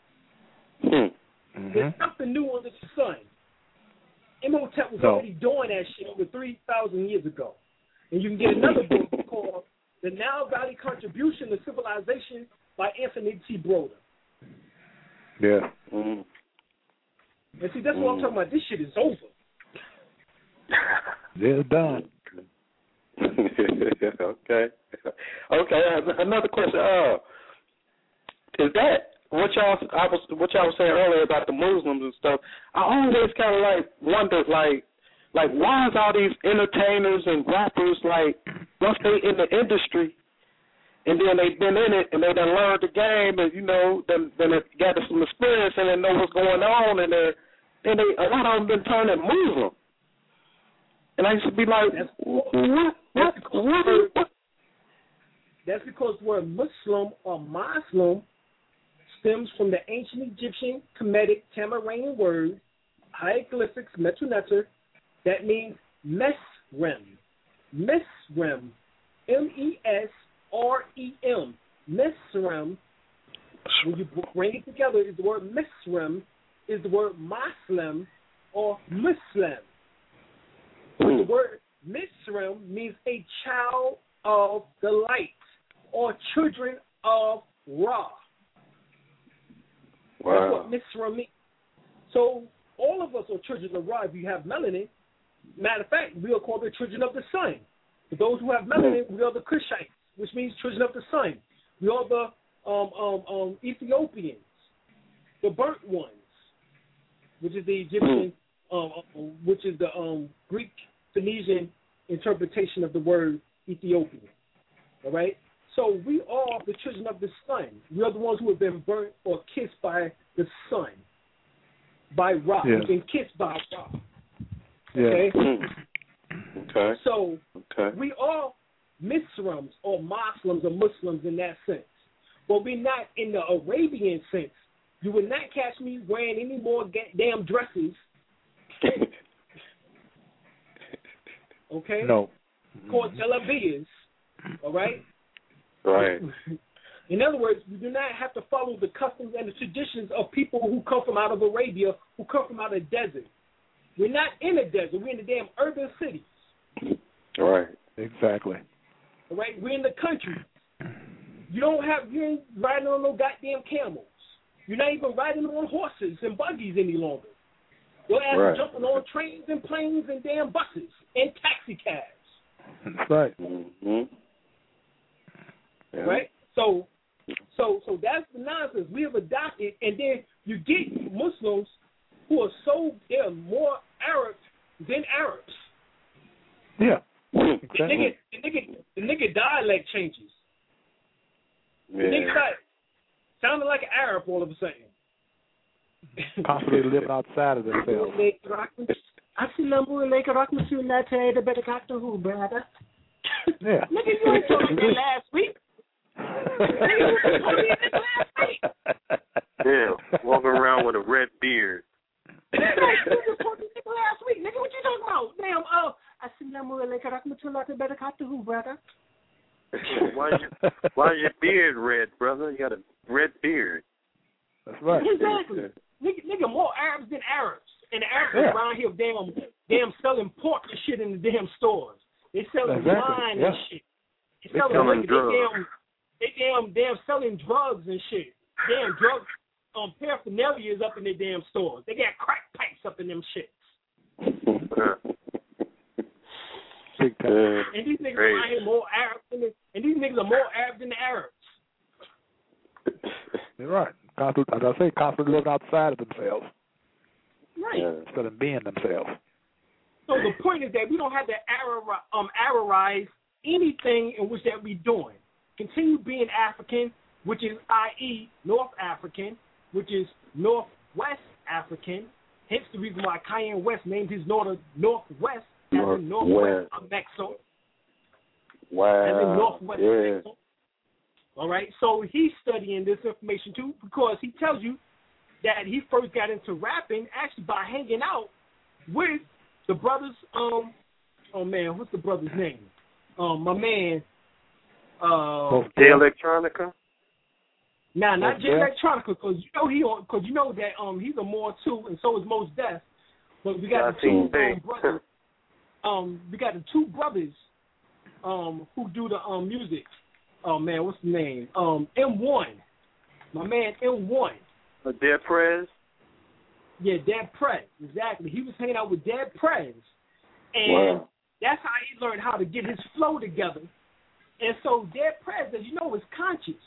Mm-hmm. There's something new under the sun. Imhotep was no. already doing that shit over three thousand years ago. And you can get another book called The Nile Valley Contribution to Civilization by Anthony T. Broder. Yeah. Mm-hmm. And see, that's mm-hmm. what I'm talking about. This shit is over. They're done. okay. Okay. Another question. Uh, is that what y'all I was what y'all was saying earlier about the Muslims and stuff? I always kind of like wondered, like, like why is all these entertainers and rappers like once they in the industry and then they've been in it and they done learned the game and you know then then they got some experience and they know what's going on and they then they a lot of them been turning Muslim. And I used to be like, that's, what? What? That's What? because, what? That's because the word Muslim or Muslim stems from the ancient Egyptian Kemetic Tamaranian word, hieroglyphics metuneter, that means mesrem. Mesrem. M E S R E M. Mesrem. When you bring it together, is the word mesrem, is the word Muslim or Muslim. The word Misraim means a child of the light or children of Ra. Wow. That's what Misraim means. So all of us are children of Ra if you have melanin. Matter of fact, we are called the children of the sun. For those who have melanin, we are the Cushites, which means children of the sun. We are the um, um, um, Ethiopians, the burnt ones, which is the Egyptian, um, which is the um, Greek Phoenician interpretation of the word Ethiopian. All right? So we are the children of the sun. We are the ones who have been burnt or kissed by the sun, by Ra. Yeah. We've been kissed by Ra. Yeah. Okay? Okay. So okay. we are Misrams or Muslims or Muslims in that sense. But we're not in the Arabian sense. You would not catch me wearing any more ga- damn dresses. Okay? No. Called jalabias. All right? Right. In other words, we do not have to follow the customs and the traditions of people who come from out of Arabia, who come from out of the desert. We're not in the desert. We're in the damn urban cities. Right. Exactly. All right? We're in the country. You don't have, you ain't riding on no goddamn camels. You're not even riding on horses and buggies any longer. Your ass Right. is jumping on trains and planes and damn buses and taxi cabs. That's right. Mm-hmm. Yeah. Right? So, so, so that's the nonsense we have adopted, and then you get Muslims who are so they're more Arab than Arabs. Yeah. The nigga, the nigga, the nigga dialect changes. Yeah. The nigga dialect sounded like an Arab all of a sudden. Constantly living outside of themselves. Assalamu alaikum rahmatullahi wa barakatuhu, brother. Yeah. Nigga, you ain't told me that last week. Nigga, you told me that last week. Yeah, walking around with a red beard. You just told me that last week. Nigga, what you talking about? Damn, oh, assalamu alaikum rahmatullahi wa barakatuhu, brother. Why is your, why is your beard red, brother? You got a red beard. That's right. Exactly. Nigga, nigga, more Arabs than Arabs. And the Arabs Yeah. around here damn damn selling pork and shit in the damn stores. They selling Exactly. wine Yeah. and shit. They They selling, selling liquor. drugs. They damn they damn damn selling drugs and shit. Damn drugs um paraphernalia is up in their damn stores. They got crack pipes up in them shits. Big time. And these niggas Crazy. around here more Arabs than the, and these niggas are more Arabs than the Arabs. You're right. Constantly, as I say, constantly living outside of themselves Right. instead of being themselves. So the point is that we don't have to Arab, um, Arabize anything in which that we're doing. Continue being African, which is that is. North African, which is Northwest African. Hence the reason why Kanye West named his daughter Northwest as in Northwest of Mexico. Wow. As in Northwest yeah. of Mexico. All right, so he's studying this information too because he tells you that he first got into rapping actually by hanging out with the brothers. Um, oh man, what's the brother's name? Um, my man. Uh, Jay Electronica. Nah, not Mos Jay Def? Electronica, because you know he on, because you know that um he's a more too, and so is Mos Def. But we got Yeah, the I two seen um, Jay. brothers. Um, we got the two brothers. Um, who do the um music? Oh man, what's the name? Um, M one. My man M one. Uh, Dead Prez. Yeah, Dad Prez. Exactly. He was hanging out with Dad Prez, and Wow. that's how he learned how to get his flow together. And so Dad Prez, as you know, is conscious.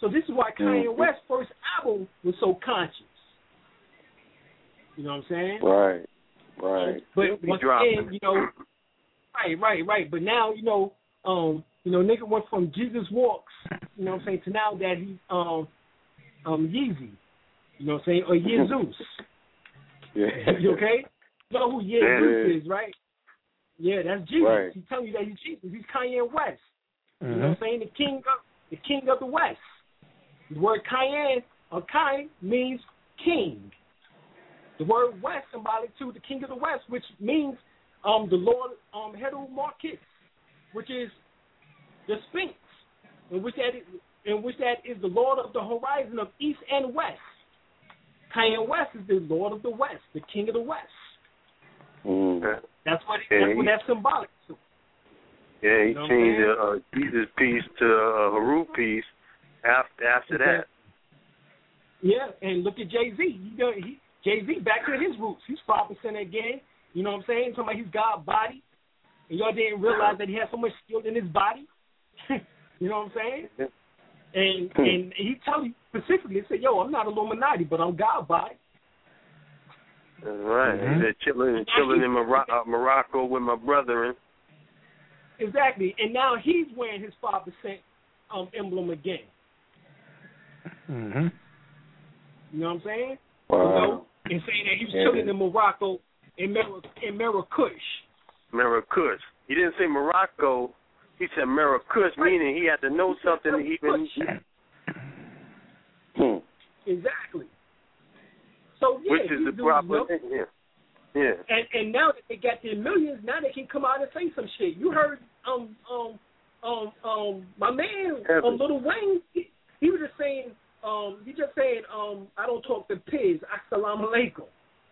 So this is why Kanye Mm-hmm. West's first album was so conscious. You know what I'm saying? Right. Right. But once again, you know, right, right, right. But now, you know, um, you know, nigga went from Jesus Walks, you know what I'm saying, to now that he's um um Yeezy. You know what I'm saying? Or Jesus. Yeah. You okay? You know who Jesus Yeah. is, right? Yeah, that's Jesus. Right. He's telling you that he's Jesus. He's Kanye West. Mm-hmm. You know what I'm saying? The king of the king of the West. The word Cayenne or Kai means king. The word West symbolic to the king of the West, which means um the Lord um Heru Marcus, which is the Sphinx, in which that is, in which that is the Lord of the horizon of East and West. Kanye West is the Lord of the West, the King of the West. Mm. That's what Yeah, that's he, what that's symbolic to. Yeah, he You know what I'm changed saying? the uh, Jesus piece to a Haru piece after after Okay. that. Yeah, and look at Jay Z. You know, he Jay Z back to his roots. He's five percent again. You know what I'm saying? Talking about he's God body, and y'all didn't realize that he has so much skill in his body. You know what I'm saying? And and he tell you specifically, he said, "Yo, I'm not Illuminati, but I'm God body." That's right. Mm-hmm. He said chilling chilling in Mor- uh, Morocco with my brethren. Exactly, and now he's wearing his five percent um, emblem again. Mm-hmm. You know what I'm saying? Wow. You know, and saying that he was Yeah. chilling in Morocco in Mer- in Marrakesh. Marrakesh. He didn't say Morocco. He said Marrakesh, meaning he had to know something to even. Hmm. Exactly. So yeah, Which is these the dudes proper know. thing. Yeah. Yeah. And and now that they got their millions, now they can come out and say some shit. You heard um um um um my man um, Lil Wayne, he, he was just saying um he just saying um I don't talk to pigs. Assalamu alaikum.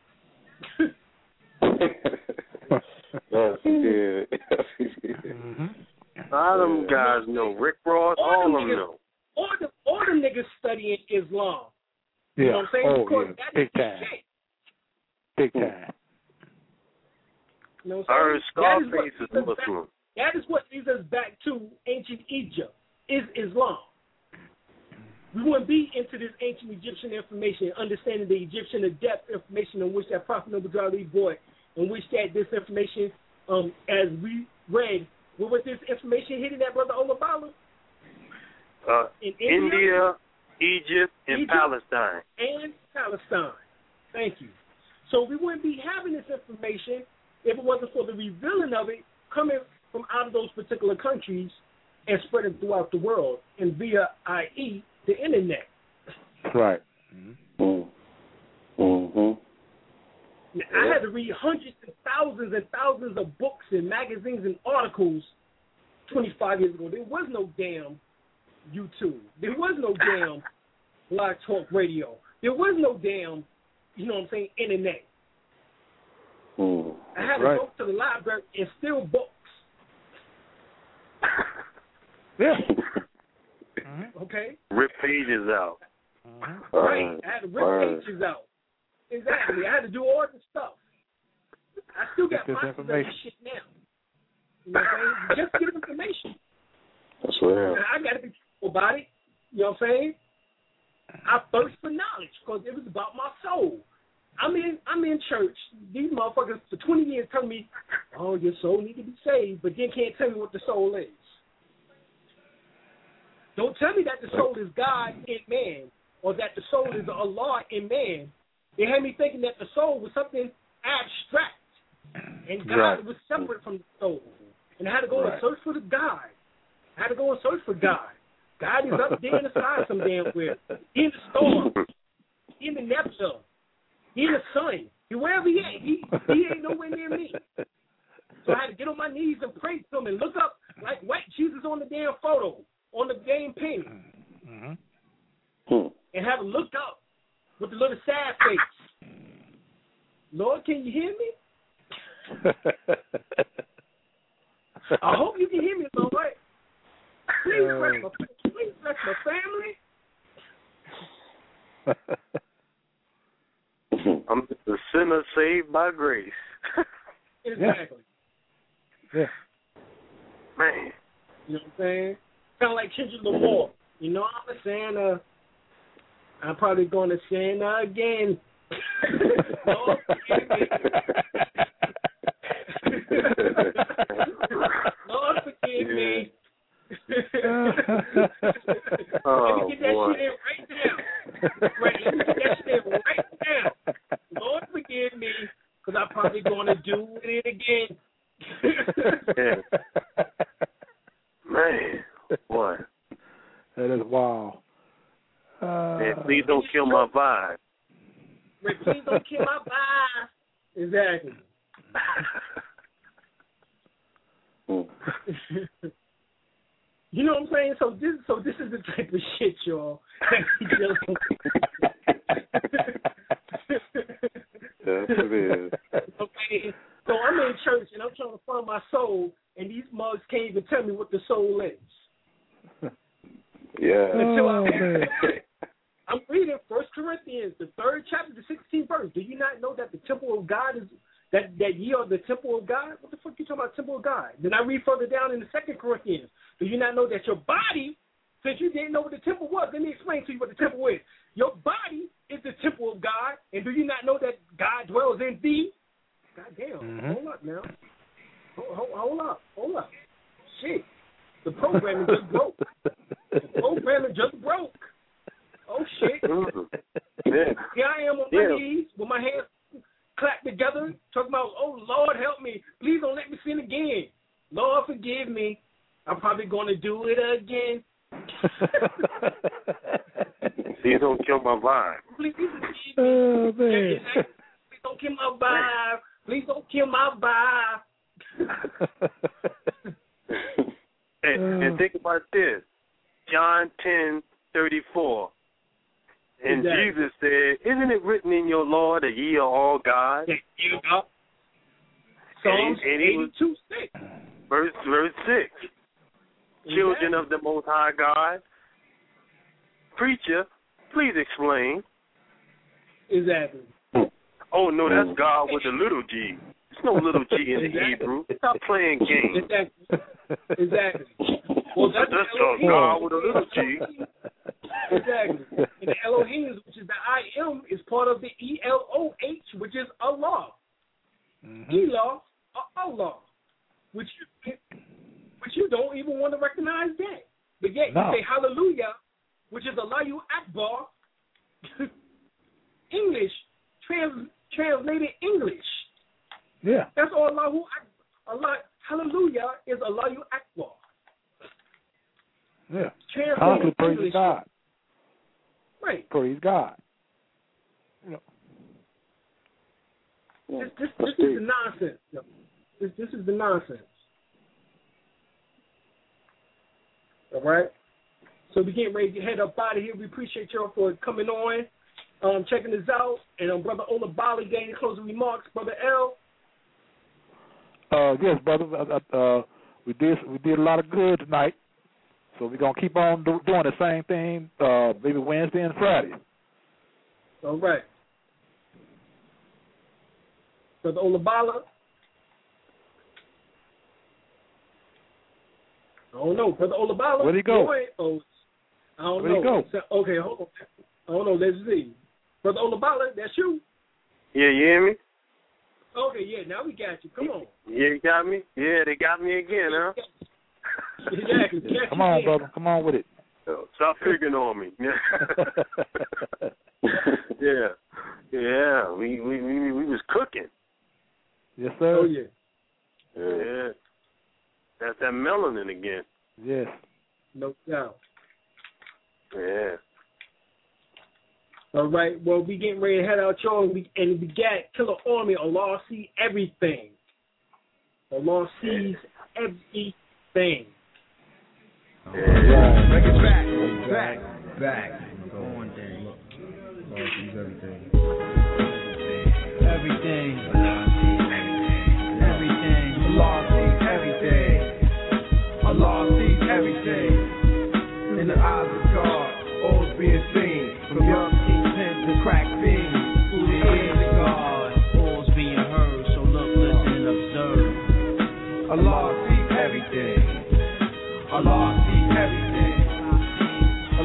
Yes, he did. Yes, he did. Mm-hmm. All them guys know. Rick Ross, All all them of them niggas- know. All the all the niggas studying Islam. You Yeah. know what I'm saying? Oh, Because yeah. that Big is the time. shit. Big time. You know what I I'm heard saying? That is what Scarface is leads us back- Muslim. That is what leads us back to ancient Egypt, is Islam. We wouldn't be into this ancient Egyptian information, understanding the Egyptian adept information in which that Prophet Noble Jalil brought, in which that this information, um, as we read, what was this information hitting that brother Olabala? Uh, In India, India, Egypt, and Egypt. Palestine. and Palestine. Thank you. So we wouldn't be having this information if it wasn't for the revealing of it coming from out of those particular countries and spreading throughout the world, and via, that is, the internet. Right. Mm-hmm. Mm-hmm. Now, I had to read hundreds and thousands and thousands of books and magazines and articles twenty-five years ago. There was no damn YouTube. There was no damn Blog Talk Radio. There was no damn, you know what I'm saying, internet. Mm. I had to Right. go to the library and steal books. Yeah. Okay? Rip pages out. Mm-hmm. Right. I had to rip Word. pages out. Exactly. I had to do all this stuff. I still got Get this boxes of this information. shit now. You know what I'm saying? Just get information. That's real. I got to be careful about it. You know what I'm saying? I thirst for knowledge because it was about my soul. I'm in I'm in church. These motherfuckers for twenty years tell me, oh, your soul need to be saved, but then can't tell me what the soul is. Don't tell me that the soul is God in man or that the soul is Allah in man. They had me thinking that the soul was something abstract and God Right. was separate from the soul. And I had to go Right. and search for the God. I had to go and search for God. God is up there in the sky some damn where. He in the storm. He in the nebula. He in the sun. He wherever he at. He, he ain't nowhere near me. So I had to get on my knees and pray to him and look up like white Jesus on the damn photo, on the damn pen. Mm-hmm. And have to look up with the little sad face. Lord, can you hear me? I hope you can hear me, Lord. Please bless my, please bless my family. I'm the sinner saved by grace. Exactly. Yeah. Man. You know what I'm saying? Kind of like Kendrick Lamar. You know I'm a Santa. I'm probably going to Santa again. Lord, forgive me. Lord, forgive me. Oh, let me get that boy. shit in right now. Right, let me get that shit in right now. Lord, forgive me, because I'm probably going to do it again. Yeah. Man, boy. That is wild. Uh, Man, please don't kill my vibe. Right, please don't kill my vibe. Exactly. You know what I'm saying? So this, so this is the type of shit, y'all. Yes, it is. Okay, so I'm in church and I'm trying to find my soul, and these mugs can't even tell me what the soul is. Yeah. Until Oh, man. I'm reading First Corinthians, the third chapter, the sixteenth verse. Do you not know that the temple of God is that that ye are the temple of God? What the fuck you talking about, temple of God? Then I read further down in the Second Corinthians. Do you not know that your body, since you didn't know what the temple was, let me explain to you what the temple is. Your body is the temple of God, and do you not know that God dwells in thee? God damn, Mm-hmm. hold up now. Hold, hold, hold up, hold up. Shit, the programming just broke. The programming just broke. Oh shit. Mm-hmm. Yeah. Here I am on my Yeah. knees with my hands clapped together, talking about, oh Lord help me. Please don't let me sin again. Lord forgive me. I'm probably gonna do it again. Please don't kill my vibe. Please, please, Oh, man. please don't kill my vibe. Please don't kill my vibe. And, and think about this. John ten thirty four. And Exactly. Jesus said, isn't it written in your law that ye are all God? You know? Psalms And he- and he was- eighty-two six. Verse verse six. Children of the Most High God. Preacher, please explain. Exactly. Oh, no, that's God with a little g. There's no little g in the Exactly. Hebrew. Stop playing games. Exactly. Exactly. Well, that's That's Elohim. a God with a little g. Exactly. And the Elohim, which is the I am, is part of the E L O H, which is Allah. Mm-hmm. Elah, Allah, which you, which you don't even want to recognize that. But yet No. you say hallelujah, which is Allahu Akbar. English, trans, translated English. Yeah. That's all Allahu Akbar. Allah, hallelujah is Allahu Akbar. Yeah. Translated Constantly praise English. God. Right. Praise God. You know. This, this, this is the nonsense. yo. This, this is the nonsense. All right? So we're getting ready to head up out of here. We appreciate y'all for coming on, um, checking us out. And um, Brother Ola Bali gave any closing remarks. Brother L. Uh, yes, brother. Uh, uh, we did we did a lot of good tonight, so we're gonna keep on do, doing the same thing. Uh, maybe Wednesday and Friday. All right. Brother Ola Bala. I don't know. Brother Ola Bala. Where'd he go? Boy, oh, I don't Where'd he know. go? So- Okay, hold on. I don't know. Let's see. Brother Ola Bala, that's you. Yeah, you hear me? Okay, yeah, now we got you. Come on. Yeah, you got me? Yeah, they got me again, huh? Exactly. Yeah, Yes, come you on, did. brother. Come on with it. Stop picking on me. Yeah. Yeah. We we we, we was cooking. Yes, sir. Oh, yeah. Yeah. That's that melanin again. Yes. No doubt. Yeah. All right. Well, we getting ready to head out, y'all, and we, and we got Killer Army. Allah see everything. Allah sees everything. Yeah. Bring it back. Back. Back. Go on, dang. Allah sees everything. Everything. Everything. Allah sees everything. Allah sees everything. In the eyes of God, all's being seen. From young kingpins to crack fiends. Through the ears of God, all's being heard. So look, listen, observe. Allah sees everything. Allah sees everything.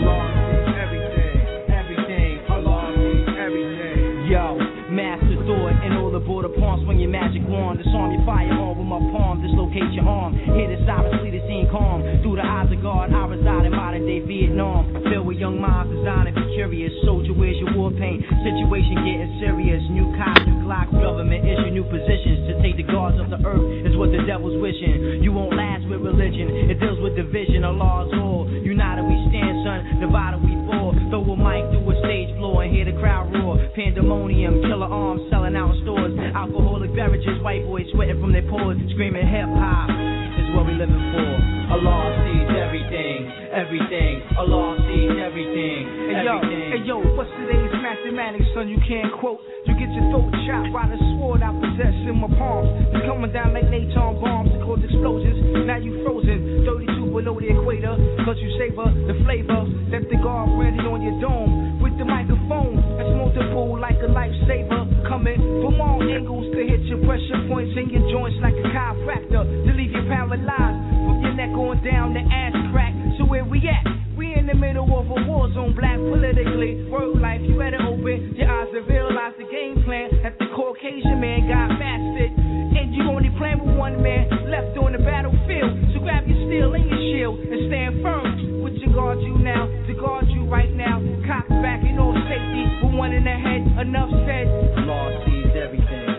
swing your magic wand. Disarm your firearm with my palm. Dislocate your arm. Hear the sirens flee the scene calm. Through the eyes of God, I reside in modern day Vietnam. Filled with young minds designed to be curious. Soldier, where's your war paint? Situation getting serious. New cops, new clocks, government issue new positions. To take the guards of the earth is what the devil's wishing. You won't last with religion. It deals with division. Allah's all. United we stand, son. Divided we fall. Throw a mic through a stage floor and hear the crowd roar. Pandemonium, killer arms selling out stores. Alcoholic beverages, white boys sweating from their pores. Screaming hip hop is what we living for. Allah sees everything, everything. Allah sees everything, hey, everything. Yo, hey yo, what's today's mathematics, son? You can't quote. You get your throat chopped by the sword I possess in my palms. It's coming down like Naton bombs to cause explosions. Now you frozen, thirty-two below the equator. Cause you savor the flavor that the guard branded on your dome. With the microphone that's multiple like a lifesaver. Coming from all angles to hit your pressure points in your joints like a chiropractor. To leave you paralyzed from your neck on down the ass crack. So where we at? We in the middle of a war zone, black politically. Word life, you better open your eyes and realize the game plan that the Caucasian man got mastered. And you only playing with one man left on the battlefield. So grab your steel and your shield and stand firm. With your guard you now, to guard you right now. Cock back in all safety, with one in the head. Enough said. Allah sees everything.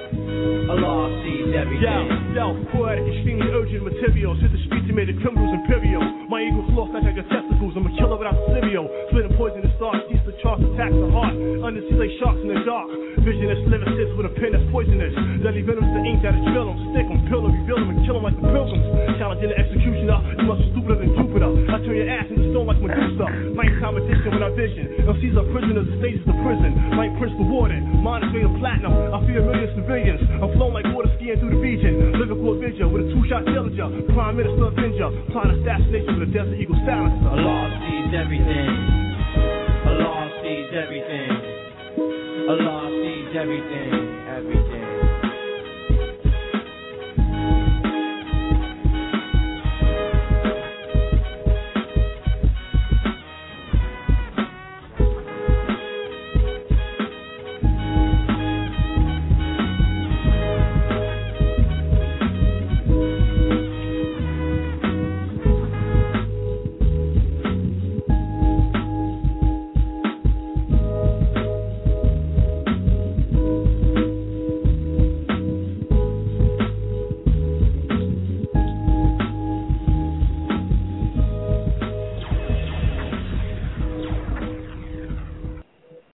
Allah sees everything. Yo, yo, poetic, extremely urgent materials. Hit the streets and made the criminals imperial. My ego floss like I got testicles. I'm a killer without cereal. Spitting poison in stars, teeth the charts, attacks the heart. Undersea lay sharks in the dark. Visionless living sits with a pen that's poisonous. Deadly venom's the ink that'll drill them. Stick them, pill them, reveal them, and kill them like the pilgrims. Challenging the executioner, you must be stupider than Jupiter. I turn your ass into stone like Medusa. Nighttime addiction when I vision. M Cs are prisoners, the stages of prison. Night Prince the warden, mine is made of platinum. I fear millions civilians. I'm flowing like water skiing through the region. Liverpool Avenger with a two-shot Dillinger. Prime Minister Avenger, plan assassination with a Desert Eagle silencer. Allah sees everything. Allah sees everything. Allah sees everything.